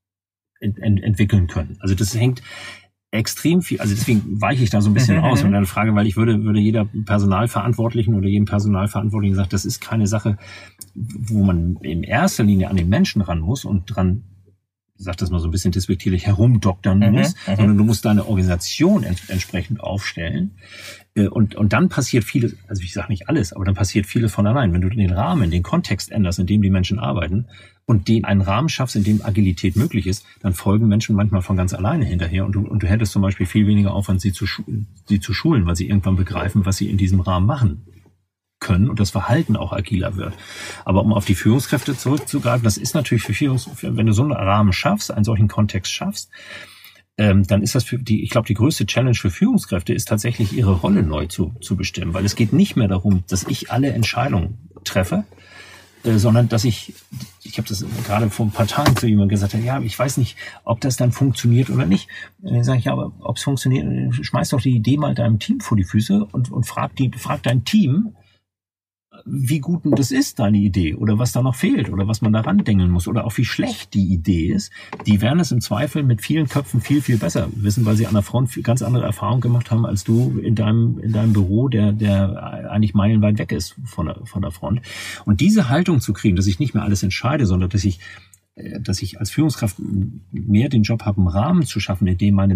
entwickeln können. Also das hängt extrem viel, also deswegen weiche ich da so ein bisschen aus und eine Frage, weil ich würde jeder Personalverantwortlichen oder jedem Personalverantwortlichen sagen, das ist keine Sache, wo man in erster Linie an den Menschen ran muss und dran, ich sag das mal so ein bisschen despektierlich, herumdoktern muss, sondern du musst deine Organisation entsprechend aufstellen. Und dann passiert vieles, also ich sage nicht alles, aber dann passiert vieles von allein. Wenn du den Rahmen, den Kontext änderst, in dem die Menschen arbeiten und den einen Rahmen schaffst, in dem Agilität möglich ist, dann folgen Menschen manchmal von ganz alleine hinterher und du hättest zum Beispiel viel weniger Aufwand, sie zu schulen, weil sie irgendwann begreifen, was sie in diesem Rahmen machen können und das Verhalten auch agiler wird. Aber um auf die Führungskräfte zurückzugreifen, das ist natürlich wenn du so einen Rahmen schaffst, einen solchen Kontext schaffst, dann ist das ich glaube, die größte Challenge für Führungskräfte ist tatsächlich, ihre Rolle neu zu bestimmen, weil es geht nicht mehr darum, dass ich alle Entscheidungen treffe, sondern dass ich habe das gerade vor ein paar Tagen zu jemandem gesagt, ja, ich weiß nicht, ob das dann funktioniert oder nicht. Dann sage ich, ja, aber ob es funktioniert, schmeiß doch die Idee mal deinem Team vor die Füße und frag dein Team, wie gut denn das ist, deine Idee, oder was da noch fehlt, oder was man daran denken muss, oder auch wie schlecht die Idee ist. Die werden es im Zweifel mit vielen Köpfen viel, viel besser wissen, weil sie an der Front ganz andere Erfahrungen gemacht haben, als du in deinem Büro, der eigentlich meilenweit weg ist von der Front. Und diese Haltung zu kriegen, dass ich nicht mehr alles entscheide, sondern dass ich als Führungskraft mehr den Job habe, einen Rahmen zu schaffen, in dem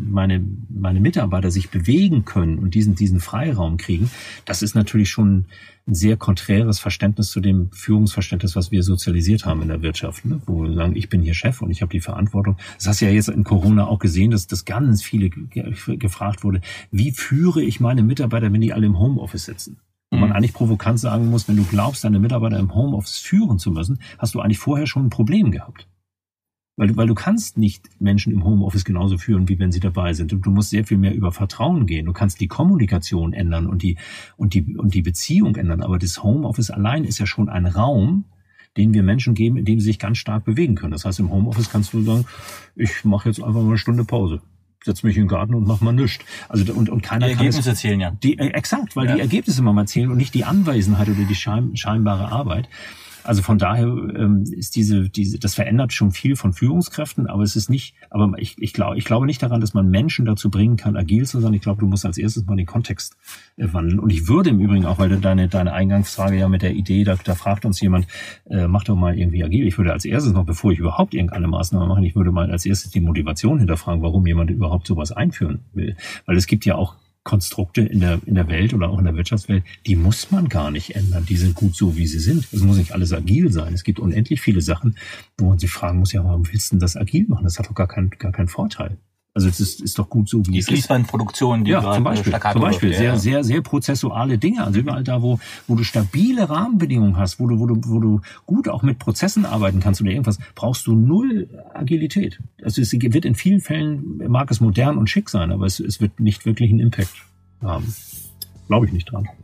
meine Mitarbeiter sich bewegen können und diesen Freiraum kriegen, das ist natürlich schon ein sehr konträres Verständnis zu dem Führungsverständnis, was wir sozialisiert haben in der Wirtschaft, ne? Wo wir sagen, ich bin hier Chef und ich habe die Verantwortung. Das hast du ja jetzt in Corona auch gesehen, dass ganz viele gefragt wurde, wie führe ich meine Mitarbeiter, wenn die alle im Homeoffice sitzen? Wo man eigentlich provokant sagen muss, wenn du glaubst, deine Mitarbeiter im Homeoffice führen zu müssen, hast du eigentlich vorher schon ein Problem gehabt. Weil du kannst nicht Menschen im Homeoffice genauso führen, wie wenn sie dabei sind. Du musst sehr viel mehr über Vertrauen gehen. Du kannst die Kommunikation ändern und die Beziehung ändern. Aber das Homeoffice allein ist ja schon ein Raum, den wir Menschen geben, in dem sie sich ganz stark bewegen können. Das heißt, im Homeoffice kannst du sagen, ich mache jetzt einfach mal eine Stunde Pause. Setz mich in den Garten und mach mal nichts. Also und keiner die Ergebnisse zählen ja. Exakt, weil die Ergebnisse mal zählen und nicht die Anwesenheit oder die scheinbare Arbeit. Also von daher ist das verändert schon viel von Führungskräften, aber es ist nicht, aber ich glaube nicht daran, dass man Menschen dazu bringen kann, agil zu sein. Ich glaube, du musst als erstes mal den Kontext wandeln. Und ich würde im Übrigen auch, weil deine Eingangsfrage ja mit der Idee, da fragt uns jemand, mach doch mal irgendwie agil. Ich würde als erstes noch, bevor ich überhaupt irgendeine Maßnahme mache, ich würde mal als erstes die Motivation hinterfragen, warum jemand überhaupt sowas einführen will. Weil es gibt ja auch Konstrukte in der Welt oder auch in der Wirtschaftswelt, die muss man gar nicht ändern. Die sind gut so, wie sie sind. Es muss nicht alles agil sein. Es gibt unendlich viele Sachen, wo man sich fragen muss, ja, warum willst du denn das agil machen? Das hat doch gar keinen Vorteil. Also es ist doch gut so, wie die es ist. Fließbandproduktion, die Ja, zum Beispiel läuft, sehr, sehr prozessuale Dinge. Also überall da, wo du stabile Rahmenbedingungen hast, wo du gut auch mit Prozessen arbeiten kannst oder irgendwas, brauchst du null Agilität. Also es wird in vielen Fällen, mag es modern und schick sein, aber es wird nicht wirklich einen Impact haben. Glaube ich nicht dran.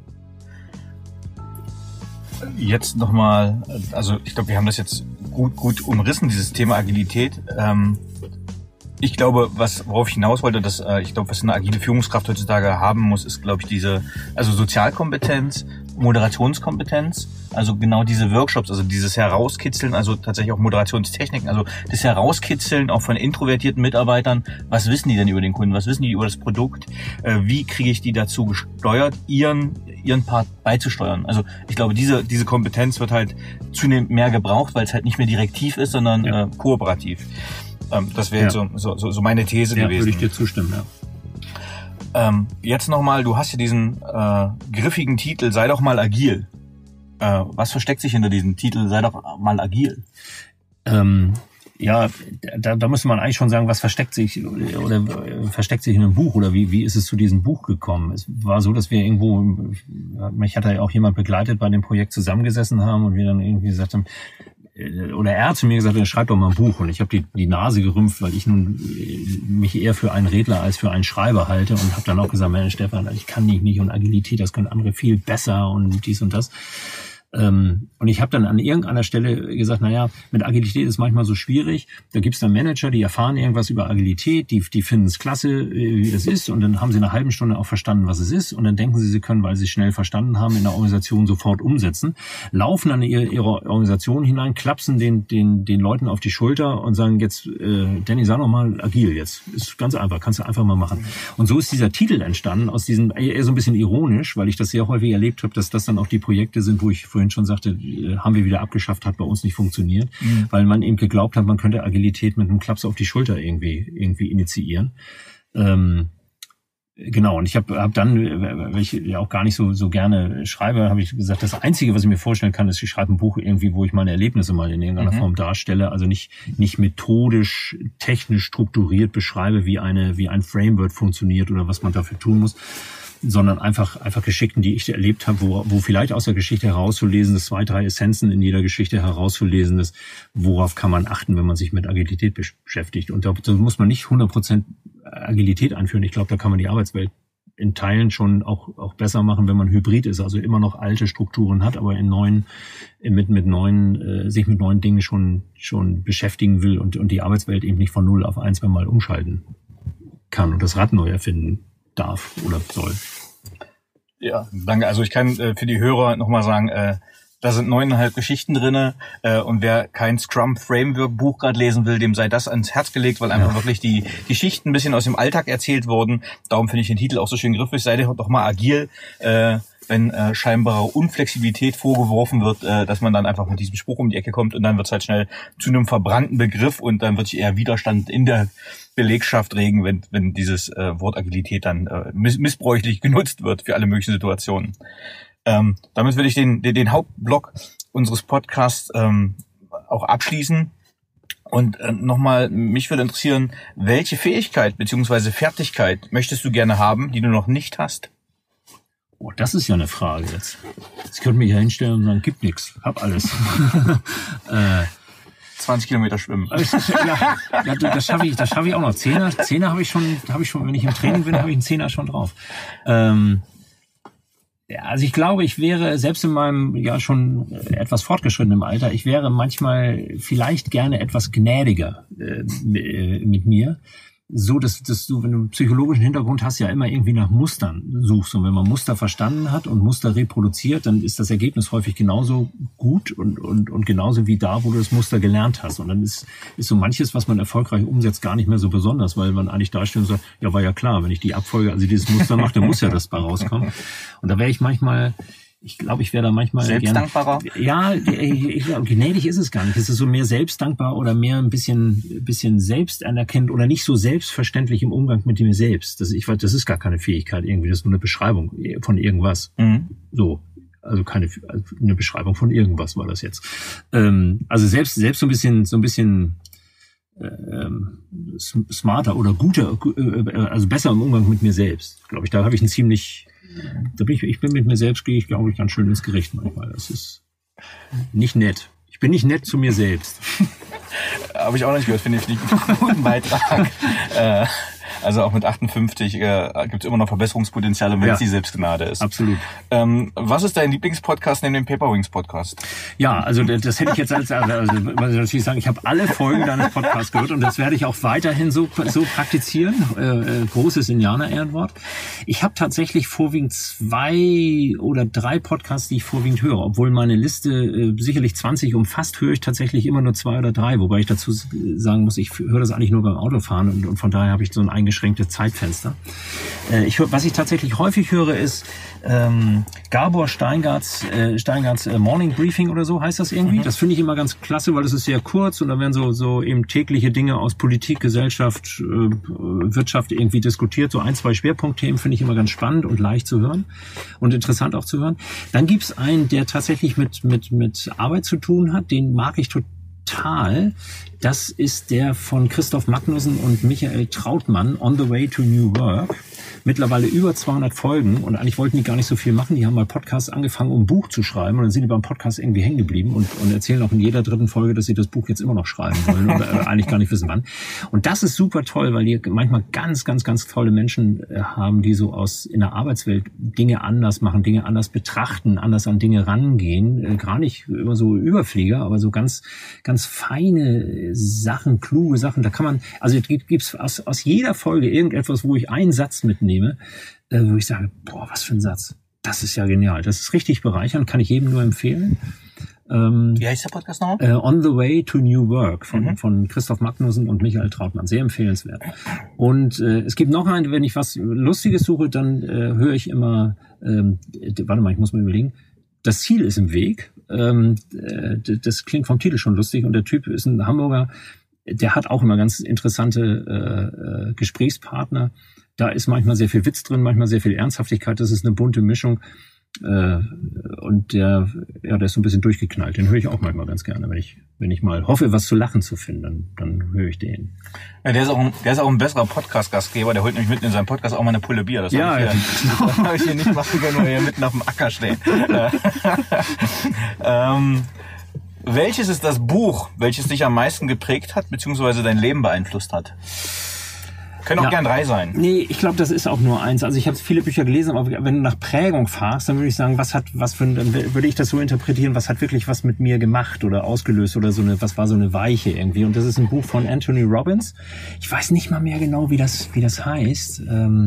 Jetzt nochmal, also ich glaube, wir haben das jetzt gut umrissen, dieses Thema Agilität. Ich glaube, worauf ich hinaus wollte, ich glaube, was eine agile Führungskraft heutzutage haben muss, ist, glaube ich, also Sozialkompetenz, Moderationskompetenz, also genau diese Workshops, also dieses Herauskitzeln, also tatsächlich auch Moderationstechniken, also das Herauskitzeln auch von introvertierten Mitarbeitern. Was wissen die denn über den Kunden? Was wissen die über das Produkt? Wie kriege ich die dazu gesteuert, ihren Part beizusteuern? Also ich glaube, diese Kompetenz wird halt zunehmend mehr gebraucht, weil es halt nicht mehr direktiv ist, sondern kooperativ. Das wäre jetzt so meine These gewesen. Ja, würde ich dir zustimmen, ja. Jetzt nochmal, du hast ja diesen griffigen Titel, sei doch mal agil. Was versteckt sich hinter diesem Titel, sei doch mal agil? Ja, da müsste man eigentlich schon sagen, was versteckt sich in einem Buch oder wie ist es zu diesem Buch gekommen? Es war so, dass wir irgendwo, mich hat ja auch jemand begleitet bei dem Projekt, zusammengesessen haben und wir dann irgendwie gesagt haben, oder er hat zu mir gesagt, schreib doch mal ein Buch. Und ich habe die Nase gerümpft, weil ich nun mich eher für einen Redler als für einen Schreiber halte und habe dann auch gesagt, Mensch, Stefan, ich kann nicht und Agilität, das können andere viel besser und dies und das. Und ich habe dann an irgendeiner Stelle gesagt, naja, mit Agilität ist manchmal so schwierig. Da gibt's dann Manager, die erfahren irgendwas über Agilität, die finden es klasse, wie das ist. Und dann haben sie in einer halben Stunde auch verstanden, was es ist. Und dann denken sie können, weil sie es schnell verstanden haben, in der Organisation sofort umsetzen. Laufen dann in ihre Organisation hinein, klapsen den Leuten auf die Schulter und sagen jetzt, Danny, sag noch mal agil jetzt. Ist ganz einfach, kannst du einfach mal machen. Und so ist dieser Titel entstanden, aus diesem, eher so ein bisschen ironisch, weil ich das sehr häufig erlebt habe, dass das dann auch die Projekte sind, wo ich vorhin schon sagte, haben wir wieder abgeschafft, hat bei uns nicht funktioniert, weil man eben geglaubt hat, man könnte Agilität mit einem Klaps auf die Schulter irgendwie initiieren. Genau, und ich habe dann, weil ich ja auch gar nicht so gerne schreibe, habe ich gesagt, das Einzige, was ich mir vorstellen kann, ist, ich schreibe ein Buch irgendwie, wo ich meine Erlebnisse mal in irgendeiner Form darstelle, also nicht methodisch, technisch strukturiert beschreibe, wie ein Framework funktioniert oder was man dafür tun muss, sondern einfach Geschichten, die ich erlebt habe, wo vielleicht aus der Geschichte herauszulesen ist, 2, 3 Essenzen in jeder Geschichte herauszulesen ist, worauf kann man achten, wenn man sich mit Agilität beschäftigt. Und da muss man nicht 100% Agilität einführen. Ich glaube, da kann man die Arbeitswelt in Teilen schon auch besser machen, wenn man hybrid ist, also immer noch alte Strukturen hat, aber sich mit neuen Dingen schon beschäftigen will und die Arbeitswelt eben nicht von 0 auf 1 mal umschalten kann und das Rad neu erfinden darf oder soll. Ja, danke. Also ich kann für die Hörer nochmal sagen, da sind 9,5 Geschichten drinne und wer kein Scrum-Framework-Buch gerade lesen will, dem sei das ans Herz gelegt, weil einfach wirklich die Geschichten ein bisschen aus dem Alltag erzählt wurden. Darum finde ich den Titel auch so schön griffig. Sei doch mal agil, wenn scheinbare Unflexibilität vorgeworfen wird, dass man dann einfach mit diesem Spruch um die Ecke kommt und dann wird es halt schnell zu einem verbrannten Begriff und dann wird sich eher Widerstand in der Belegschaft regen, wenn dieses Wort Agilität dann missbräuchlich genutzt wird für alle möglichen Situationen. Damit will ich den Hauptblock unseres Podcasts auch abschließen. Und nochmal, mich würde interessieren, welche Fähigkeit bzw. Fertigkeit möchtest du gerne haben, die du noch nicht hast? Oh, das ist ja eine Frage jetzt. Ich könnte mich ja hinstellen und sagen, gibt nichts, hab alles. 20 Kilometer schwimmen. Ja, das schaffe ich auch noch. Zehner habe ich schon, wenn ich im Training bin, habe ich einen Zehner schon drauf. Ja, also ich glaube, ich wäre, selbst in meinem ja schon etwas fortgeschrittenen Alter, ich wäre manchmal vielleicht gerne etwas gnädiger mit mir. So, dass du, wenn du einen psychologischen Hintergrund hast, ja immer irgendwie nach Mustern suchst. Und wenn man Muster verstanden hat und Muster reproduziert, dann ist das Ergebnis häufig genauso gut und genauso wie da, wo du das Muster gelernt hast. Und dann ist so manches, was man erfolgreich umsetzt, gar nicht mehr so besonders, weil man eigentlich da steht und sagt, ja, war ja klar, wenn ich die Abfolge, also dieses Muster mache, dann muss ja das bei rauskommen. Und da wäre ich manchmal... Ich glaube, ich wäre da manchmal selbstdankbarer. Ja, ich glaube, gnädig ist es gar nicht. Es ist so mehr selbstdankbar oder mehr ein bisschen selbstanerkennend oder nicht so selbstverständlich im Umgang mit mir selbst. Das ist gar keine Fähigkeit irgendwie. Das ist nur eine Beschreibung von irgendwas. So. Also eine Beschreibung von irgendwas war das jetzt. Also selbst so ein bisschen smarter oder guter, also besser im Umgang mit mir selbst. Glaube ich, da habe ich ich bin mit mir selbst, gehe ich, glaube ich, ganz schön ins Gericht manchmal. Das ist nicht nett. Ich bin nicht nett zu mir selbst. Habe ich auch nicht gehört, finde ich einen guten Beitrag. Also auch mit 58 gibt es immer noch Verbesserungspotenziale, wenn es die Selbstgnade ist. Absolut. Was ist dein Lieblingspodcast neben dem Paperwings Podcast? Ja, also das hätte ich jetzt was ich natürlich sagen, ich habe alle Folgen deines Podcasts gehört und das werde ich auch weiterhin so praktizieren. Großes Indianer-Ehrenwort. Ich habe tatsächlich vorwiegend 2 oder 3 Podcasts, die ich vorwiegend höre. Obwohl meine Liste sicherlich 20 umfasst, höre ich tatsächlich immer nur 2 oder 3. Wobei ich dazu sagen muss, ich höre das eigentlich nur beim Autofahren und von daher habe ich so ein eingeschränktes Zeitfenster. Was ich tatsächlich häufig höre, ist Gabor Steingarts Morning Briefing oder so heißt das irgendwie. Das finde ich immer ganz klasse, weil das ist sehr kurz und da werden so eben tägliche Dinge aus Politik, Gesellschaft, Wirtschaft irgendwie diskutiert. So 1, 2 Schwerpunktthemen finde ich immer ganz spannend und leicht zu hören und interessant auch zu hören. Dann gibt's einen, der tatsächlich mit Arbeit zu tun hat. Den mag ich total. Das ist der von Christoph Magnussen und Michael Trautmann, On the Way to New Work. Mittlerweile über 200 Folgen und eigentlich wollten die gar nicht so viel machen. Die haben mal Podcasts angefangen, um ein Buch zu schreiben und dann sind die beim Podcast irgendwie hängen geblieben und erzählen auch in jeder 3. Folge, dass sie das Buch jetzt immer noch schreiben wollen und eigentlich gar nicht wissen wann. Und das ist super toll, weil die manchmal ganz, ganz, ganz tolle Menschen haben, die so in der Arbeitswelt Dinge anders machen, Dinge anders betrachten, anders an Dinge rangehen. Gar nicht immer so Überflieger, aber so ganz, ganz feine Sachen, kluge Sachen. Da kann man, also gibt's aus jeder Folge irgendetwas, wo ich einen Satz mitnehme, wo ich sage, boah, was für ein Satz. Das ist ja genial. Das ist richtig bereichernd, kann ich jedem nur empfehlen. Wie heißt der Podcast noch? On the Way to New Work von Christoph Magnussen und Michael Trautmann. Sehr empfehlenswert. Und es gibt noch einen, wenn ich was Lustiges suche, dann höre ich immer, warte mal, ich muss mal überlegen, das Ziel ist im Weg. Das klingt vom Titel schon lustig und der Typ ist ein Hamburger, der hat auch immer ganz interessante Gesprächspartner. Da ist manchmal sehr viel Witz drin, manchmal sehr viel Ernsthaftigkeit. Das ist eine bunte Mischung. Und der ist so ein bisschen durchgeknallt. Den höre ich auch manchmal ganz gerne. Wenn ich mal hoffe, was zu lachen zu finden, dann höre ich den. Ja, der ist auch ein besserer Podcast-Gastgeber. Der holt nämlich mitten in seinem Podcast auch mal eine Pulle Bier. Das habe ich hier nicht machen können, weil wir hier mitten auf dem Acker stehen. Welches ist das Buch, welches dich am meisten geprägt hat, beziehungsweise dein Leben beeinflusst hat? Können auch gern 3 sein. Nee, ich glaube, das ist auch nur eins. Also ich habe viele Bücher gelesen, aber wenn du nach Prägung fragst, dann würde ich sagen, dann würde ich das so interpretieren, was hat wirklich was mit mir gemacht oder ausgelöst oder was war so eine Weiche irgendwie. Und das ist ein Buch von Anthony Robbins. Ich weiß nicht mal mehr genau, wie das heißt.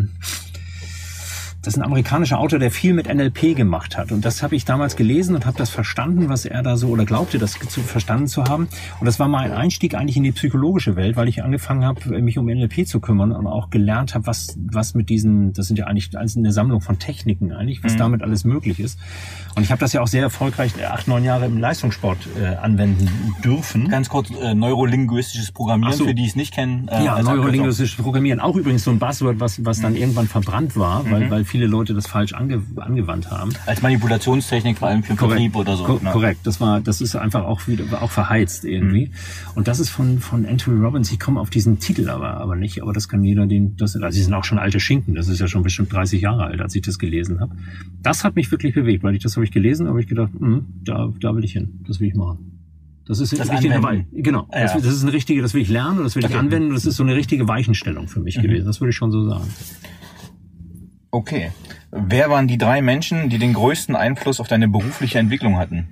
Das ist ein amerikanischer Autor, der viel mit NLP gemacht hat. Und das habe ich damals gelesen und habe das verstanden, was er da so, oder glaubte, das verstanden zu haben. Und das war mein Einstieg eigentlich in die psychologische Welt, weil ich angefangen habe, mich um NLP zu kümmern und auch gelernt habe, was mit diesen, das sind ja eigentlich eine Sammlung von Techniken eigentlich, was damit alles möglich ist. Und ich habe das ja auch sehr erfolgreich 8, 9 Jahre im Leistungssport anwenden dürfen. Ganz kurz, neurolinguistisches Programmieren, für die es nicht kennen. Ja, neurolinguistisches Programmieren. Auch übrigens so ein Buzzword, was dann irgendwann verbrannt war, weil viele Leute das falsch angewandt haben. Als Manipulationstechnik, vor allem für Vertrieb oder so. Korrekt. Das ist einfach auch verheizt irgendwie. Und das ist von Anthony Robbins. Ich komme auf diesen Titel aber nicht. Aber das kann jeder also sie sind auch schon alte Schinken. Das ist ja schon bestimmt 30 Jahre alt, als ich das gelesen habe. Das hat mich wirklich bewegt, weil das habe ich gelesen, habe ich gedacht, da will ich hin. Das will ich machen. Das ist das genau. Ja. Das ist eine richtige, das will ich lernen und das will ich anwenden. Das ist so eine richtige Weichenstellung für mich gewesen. Das würde ich schon so sagen. Okay. Wer waren die 3 Menschen, die den größten Einfluss auf deine berufliche Entwicklung hatten?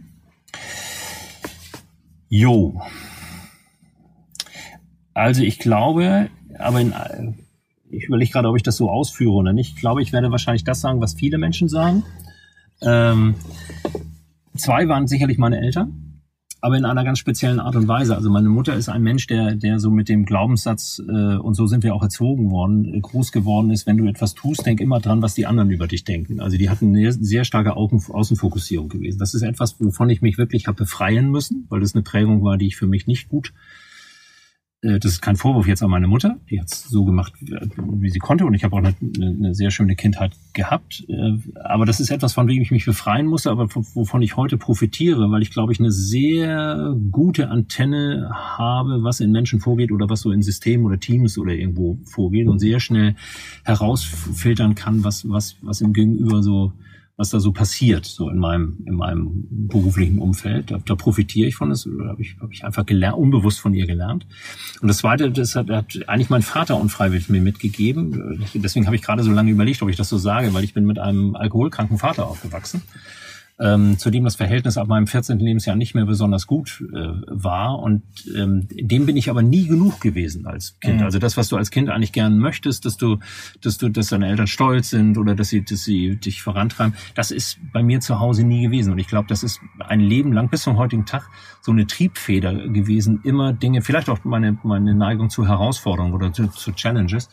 Also ich glaube, ich überlege gerade, ob ich das so ausführe oder nicht. Ich glaube, ich werde wahrscheinlich das sagen, was viele Menschen sagen. 2 waren sicherlich meine Eltern, aber in einer ganz speziellen Art und Weise. Also meine Mutter ist ein Mensch, der so mit dem Glaubenssatz, und so sind wir auch erzogen worden, groß geworden ist, wenn du etwas tust, denk immer dran, was die anderen über dich denken. Also die hatten eine sehr starke Außenfokussierung gewesen. Das ist etwas, wovon ich mich wirklich habe befreien müssen, weil das eine Prägung war, die ich für mich nicht gut Das ist kein Vorwurf jetzt an meine Mutter. Die hat es so gemacht, wie sie konnte. Und ich habe auch eine sehr schöne Kindheit gehabt. Aber das ist etwas, von dem ich mich befreien musste, aber wovon ich heute profitiere, weil ich, glaube ich, eine sehr gute Antenne habe, was in Menschen vorgeht oder was so in Systemen oder Teams oder irgendwo vorgeht und sehr schnell herausfiltern kann, was im Gegenüber so, was da so passiert, so in meinem beruflichen Umfeld. Da profitiere ich von, das habe ich einfach gelernt, unbewusst von ihr gelernt. Und das Zweite, das hat eigentlich mein Vater unfreiwillig mir mitgegeben. Deswegen habe ich gerade so lange überlegt, ob ich das so sage, weil ich bin mit einem alkoholkranken Vater aufgewachsen, zu dem das Verhältnis ab meinem 14. Lebensjahr nicht mehr besonders gut war. Und dem bin ich aber nie genug gewesen als Kind. Also das, was du als Kind eigentlich gern möchtest, dass deine Eltern stolz sind oder dass sie dich vorantreiben, das ist bei mir zu Hause nie gewesen. Und ich glaube, das ist ein Leben lang bis zum heutigen Tag so eine Triebfeder gewesen, immer Dinge, vielleicht auch meine Neigung zu Herausforderungen oder zu Challenges,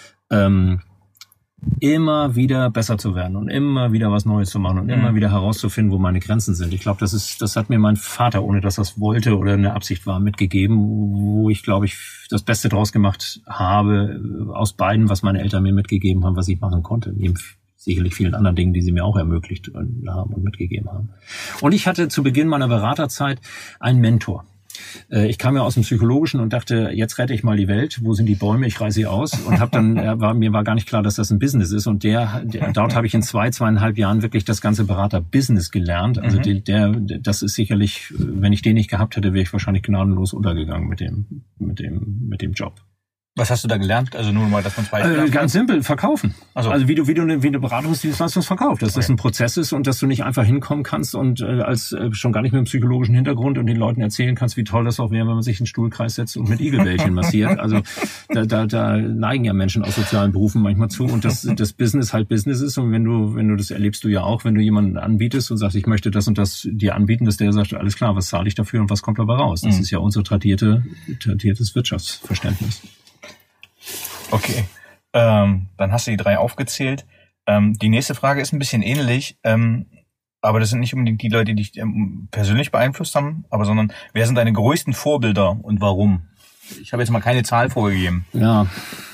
immer wieder besser zu werden und immer wieder was Neues zu machen und immer wieder herauszufinden, wo meine Grenzen sind. Ich glaube, das hat mir mein Vater, ohne dass das wollte oder eine Absicht war, mitgegeben, wo ich, glaube ich, das Beste draus gemacht habe aus beiden, was meine Eltern mir mitgegeben haben, was ich machen konnte. Neben sicherlich vielen anderen Dingen, die sie mir auch ermöglicht haben und mitgegeben haben. Und ich hatte zu Beginn meiner Beraterzeit einen Mentor. Ich kam ja aus dem Psychologischen und dachte, jetzt rette ich mal die Welt. Wo sind die Bäume? Ich reiße sie aus. Und habe dann, mir war gar nicht klar, dass das ein Business ist. Und dort habe ich in 2,5 Jahren wirklich das ganze Berater-Business gelernt. Also das ist sicherlich, wenn ich den nicht gehabt hätte, wäre ich wahrscheinlich gnadenlos untergegangen mit dem Job. Was hast du da gelernt? Also nur mal, dass man es weiß. Ganz simpel, verkaufen. Also wie du eine Beratungsdienstleistung verkaufst, dass das ein Prozess ist und dass du nicht einfach hinkommen kannst und als schon gar nicht mit einem psychologischen Hintergrund und den Leuten erzählen kannst, wie toll das auch wäre, wenn man sich in einen Stuhlkreis setzt und mit Igelbällchen massiert. Also da neigen ja Menschen aus sozialen Berufen manchmal zu und das Business halt Business ist und wenn du das erlebst du ja auch, wenn du jemanden anbietest und sagst, ich möchte das und das dir anbieten, dass der sagt, alles klar, was zahle ich dafür und was kommt dabei raus? Das ist ja unser tradiertes Wirtschaftsverständnis. Okay, dann hast du die 3 aufgezählt. Die nächste Frage ist ein bisschen ähnlich, aber das sind nicht unbedingt die Leute, die dich persönlich beeinflusst haben, sondern wer sind deine größten Vorbilder und warum? Ich habe jetzt mal keine Zahl vorgegeben. Ja.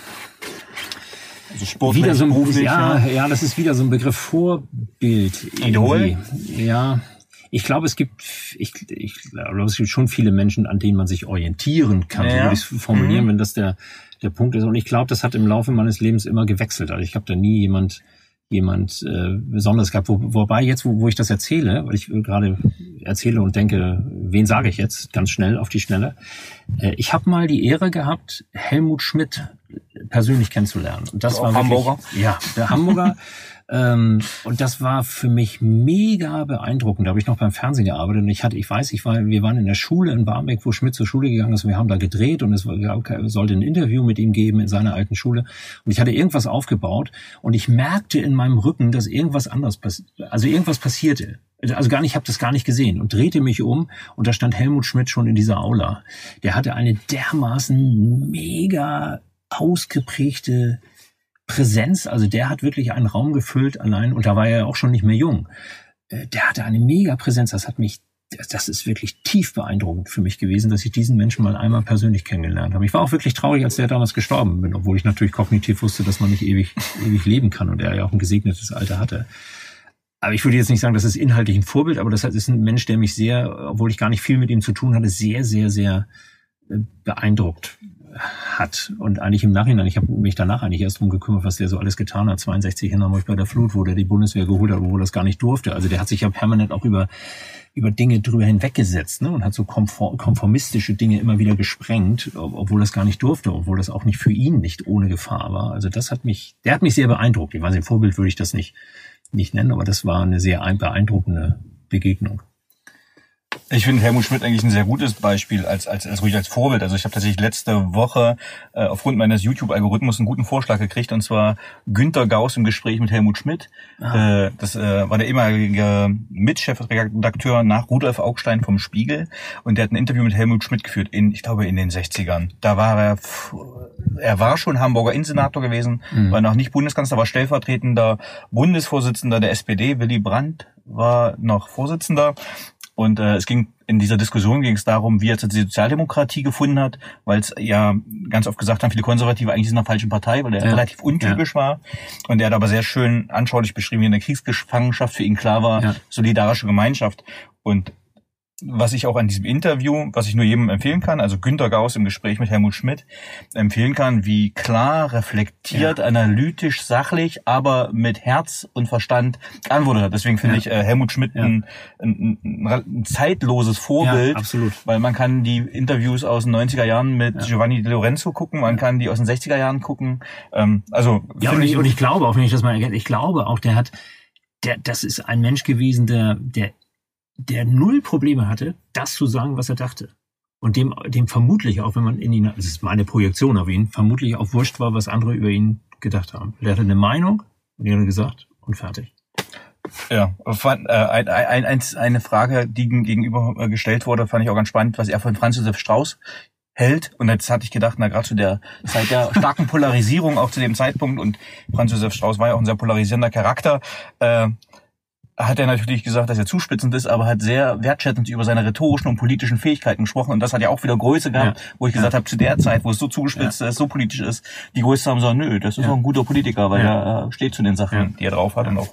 Also sportlich, wieder so ein beruflich. Ja, das ist wieder so ein Begriff Vorbild. Idol? Ja. Ich glaube, es gibt schon viele Menschen, an denen man sich orientieren kann, so würde ich es formulieren, wenn das der Punkt ist. Und ich glaube, das hat im Laufe meines Lebens immer gewechselt. Also ich habe da nie jemand besonders gehabt. Wobei jetzt, wo ich das erzähle, weil ich gerade erzähle und denke, wen sage ich jetzt ganz schnell auf die Schnelle? Ich habe mal die Ehre gehabt, Helmut Schmidt persönlich kennenzulernen. Und das war Hamburger? Wirklich, ja, der Hamburger. Und das war für mich mega beeindruckend. Da habe ich noch beim Fernsehen gearbeitet und wir waren in der Schule in Barmbek, wo Schmidt zur Schule gegangen ist und wir haben da gedreht und es sollte ein Interview mit ihm geben in seiner alten Schule und ich hatte irgendwas aufgebaut und ich merkte in meinem Rücken, dass irgendwas irgendwas passierte. Also ich habe das gar nicht gesehen und drehte mich um und da stand Helmut Schmidt schon in dieser Aula. Der hatte eine dermaßen mega ausgeprägte Präsenz, also der hat wirklich einen Raum gefüllt allein und da war er ja auch schon nicht mehr jung. Der hatte eine mega Präsenz, das ist wirklich tief beeindruckend für mich gewesen, dass ich diesen Menschen mal einmal persönlich kennengelernt habe. Ich war auch wirklich traurig, als der damals gestorben bin, obwohl ich natürlich kognitiv wusste, dass man nicht ewig leben kann und er ja auch ein gesegnetes Alter hatte. Aber ich würde jetzt nicht sagen, das ist inhaltlich ein Vorbild, aber das ist ein Mensch, der mich sehr, obwohl ich gar nicht viel mit ihm zu tun hatte, sehr, sehr, sehr beeindruckt hat. Und eigentlich im Nachhinein, ich habe mich danach eigentlich erst drum gekümmert, was der so alles getan hat. 62 in Hamburg bei der Flut, wo der die Bundeswehr geholt hat, obwohl das gar nicht durfte. Also der hat sich ja permanent auch über Dinge drüber hinweggesetzt, ne, und hat so konformistische Dinge immer wieder gesprengt, obwohl das gar nicht durfte, obwohl das auch nicht für ihn nicht ohne Gefahr war. Also der hat mich sehr beeindruckt. Ich weiß nicht, Vorbild würde ich das nicht nennen, aber das war eine sehr beeindruckende Begegnung. Ich finde Helmut Schmidt eigentlich ein sehr gutes Beispiel als Vorbild. Also ich habe tatsächlich letzte Woche aufgrund meines YouTube-Algorithmus einen guten Vorschlag gekriegt, und zwar Günter Gauss im Gespräch mit Helmut Schmidt. Das war der ehemalige Mitchefredakteur nach Rudolf Augstein vom Spiegel, und der hat ein Interview mit Helmut Schmidt geführt ich glaube in den 60ern. Da war er war schon Hamburger Innensenator gewesen, war noch nicht Bundeskanzler, war stellvertretender Bundesvorsitzender der SPD. Willy Brandt war noch Vorsitzender. Und es ging in dieser Diskussion ging es darum, wie er die Sozialdemokratie gefunden hat, weil es ja ganz oft gesagt haben, viele Konservative eigentlich sind in der falschen Partei, weil er relativ untypisch war. Und er hat aber sehr schön anschaulich beschrieben, wie in der Kriegsgefangenschaft für ihn klar war, solidarische Gemeinschaft. Und was ich auch an diesem Interview, was ich nur jedem empfehlen kann, also Günter Gauss im Gespräch mit Helmut Schmidt, empfehlen kann, wie klar, reflektiert, analytisch, sachlich, aber mit Herz und Verstand geantwortet hat. Deswegen finde ich Helmut Schmidt ein zeitloses Vorbild, absolut. Weil man kann die Interviews aus den 90er Jahren mit Giovanni Di Lorenzo gucken, man kann die aus den 60er Jahren gucken. Und ich glaube auch, wenn ich das mal erkenne, ich glaube auch, das ist ein Mensch gewesen, der null Probleme hatte, das zu sagen, was er dachte. Und dem vermutlich auch, wenn man in ihn, das ist meine Projektion auf ihn, vermutlich auch wurscht war, was andere über ihn gedacht haben. Der hatte eine Meinung und die hat er gesagt und fertig. Ja, eine Frage, die gegenüber gestellt wurde, fand ich auch ganz spannend, was er von Franz Josef Strauß hält. Und jetzt hatte ich gedacht, gerade zu der Zeit der starken Polarisierung auch zu dem Zeitpunkt, und Franz Josef Strauß war ja auch ein sehr polarisierender Charakter, hat er natürlich gesagt, dass er zuspitzend ist, aber hat sehr wertschätzend über seine rhetorischen und politischen Fähigkeiten gesprochen. Und das hat ja auch wieder Größe gehabt, wo ich gesagt habe, zu der Zeit, wo es so zugespitzt ist, so politisch ist, die Größe haben gesagt, nö, das ist doch ein guter Politiker, weil er steht zu den Sachen, die er drauf hat. Und auch,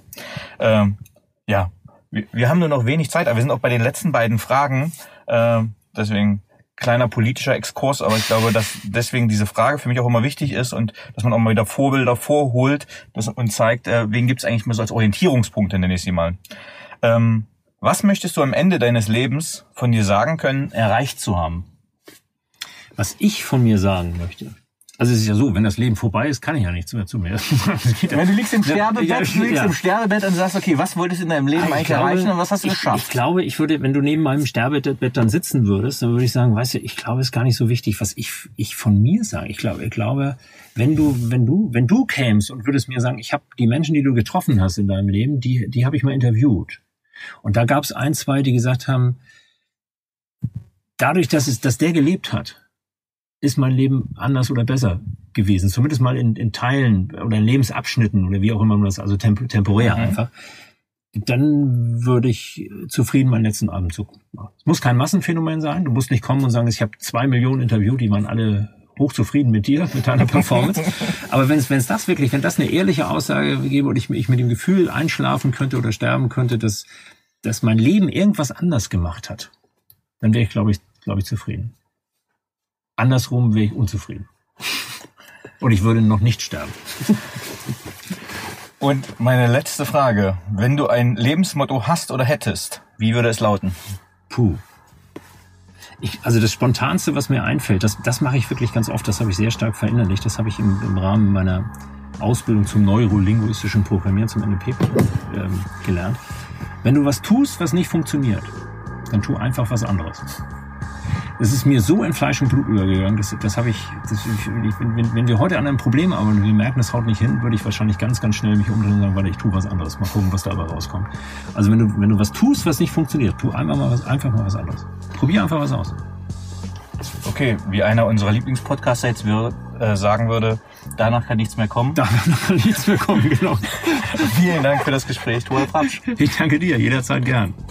wir haben nur noch wenig Zeit, aber wir sind auch bei den letzten beiden Fragen. Deswegen kleiner politischer Exkurs, aber ich glaube, dass deswegen diese Frage für mich auch immer wichtig ist und dass man auch mal wieder Vorbilder vorholt und zeigt, wen gibt's eigentlich mal so als Orientierungspunkte, nenne ich sie mal. Was möchtest du am Ende deines Lebens von dir sagen können, erreicht zu haben? Was ich von mir sagen möchte. Also es ist ja so, wenn das Leben vorbei ist, kann ich ja nichts mehr zu mir. Wenn du liegst im Sterbebett und sagst, okay, was wolltest du in deinem Leben eigentlich erreichen und was hast du geschafft? Ich glaube, ich würde, wenn du neben meinem Sterbebett dann sitzen würdest, dann würde ich sagen, weißt du, ich glaube, es ist gar nicht so wichtig, was ich von mir sage. Ich glaube, wenn du kämst und würdest mir sagen, ich habe die Menschen, die du getroffen hast in deinem Leben, die habe ich mal interviewt. Und da gab es 1, 2, die gesagt haben, dadurch, dass der gelebt hat, ist mein Leben anders oder besser gewesen. Zumindest mal in Teilen oder in Lebensabschnitten oder wie auch immer man das, also temporär einfach. Dann würde ich zufrieden meinen letzten Abendzug machen. Es muss kein Massenphänomen sein. Du musst nicht kommen und sagen, ich habe 2 Millionen interviewt, die waren alle hochzufrieden mit dir, mit deiner Performance. Aber wenn das eine ehrliche Aussage gäbe und ich mit dem Gefühl einschlafen könnte oder sterben könnte, dass mein Leben irgendwas anders gemacht hat, dann wäre ich, glaube ich, zufrieden. Andersrum wäre ich unzufrieden. Und ich würde noch nicht sterben. Und meine letzte Frage. Wenn du ein Lebensmotto hast oder hättest, wie würde es lauten? Also das Spontanste, was mir einfällt, das mache ich wirklich ganz oft, das habe ich sehr stark verinnerlicht. Das habe ich im Rahmen meiner Ausbildung zum neurolinguistischen Programmieren, zum NLP gelernt. Wenn du was tust, was nicht funktioniert, dann tu einfach was anderes. Das ist mir so in Fleisch und Blut übergegangen, wenn wir heute an einem Problem arbeiten und wir merken, das haut nicht hin, würde ich wahrscheinlich ganz, ganz schnell mich umdrehen und sagen, warte, ich tue was anderes. Mal gucken, was dabei rauskommt. Also wenn du was tust, was nicht funktioniert, tu einfach mal was anderes. Probier einfach was aus. Okay, wie einer unserer Lieblingspodcaster jetzt sagen würde, danach kann nichts mehr kommen. Danach kann nichts mehr kommen, genau. Vielen Dank für das Gespräch, Thoralf Rapsch. Ich danke dir, jederzeit gern.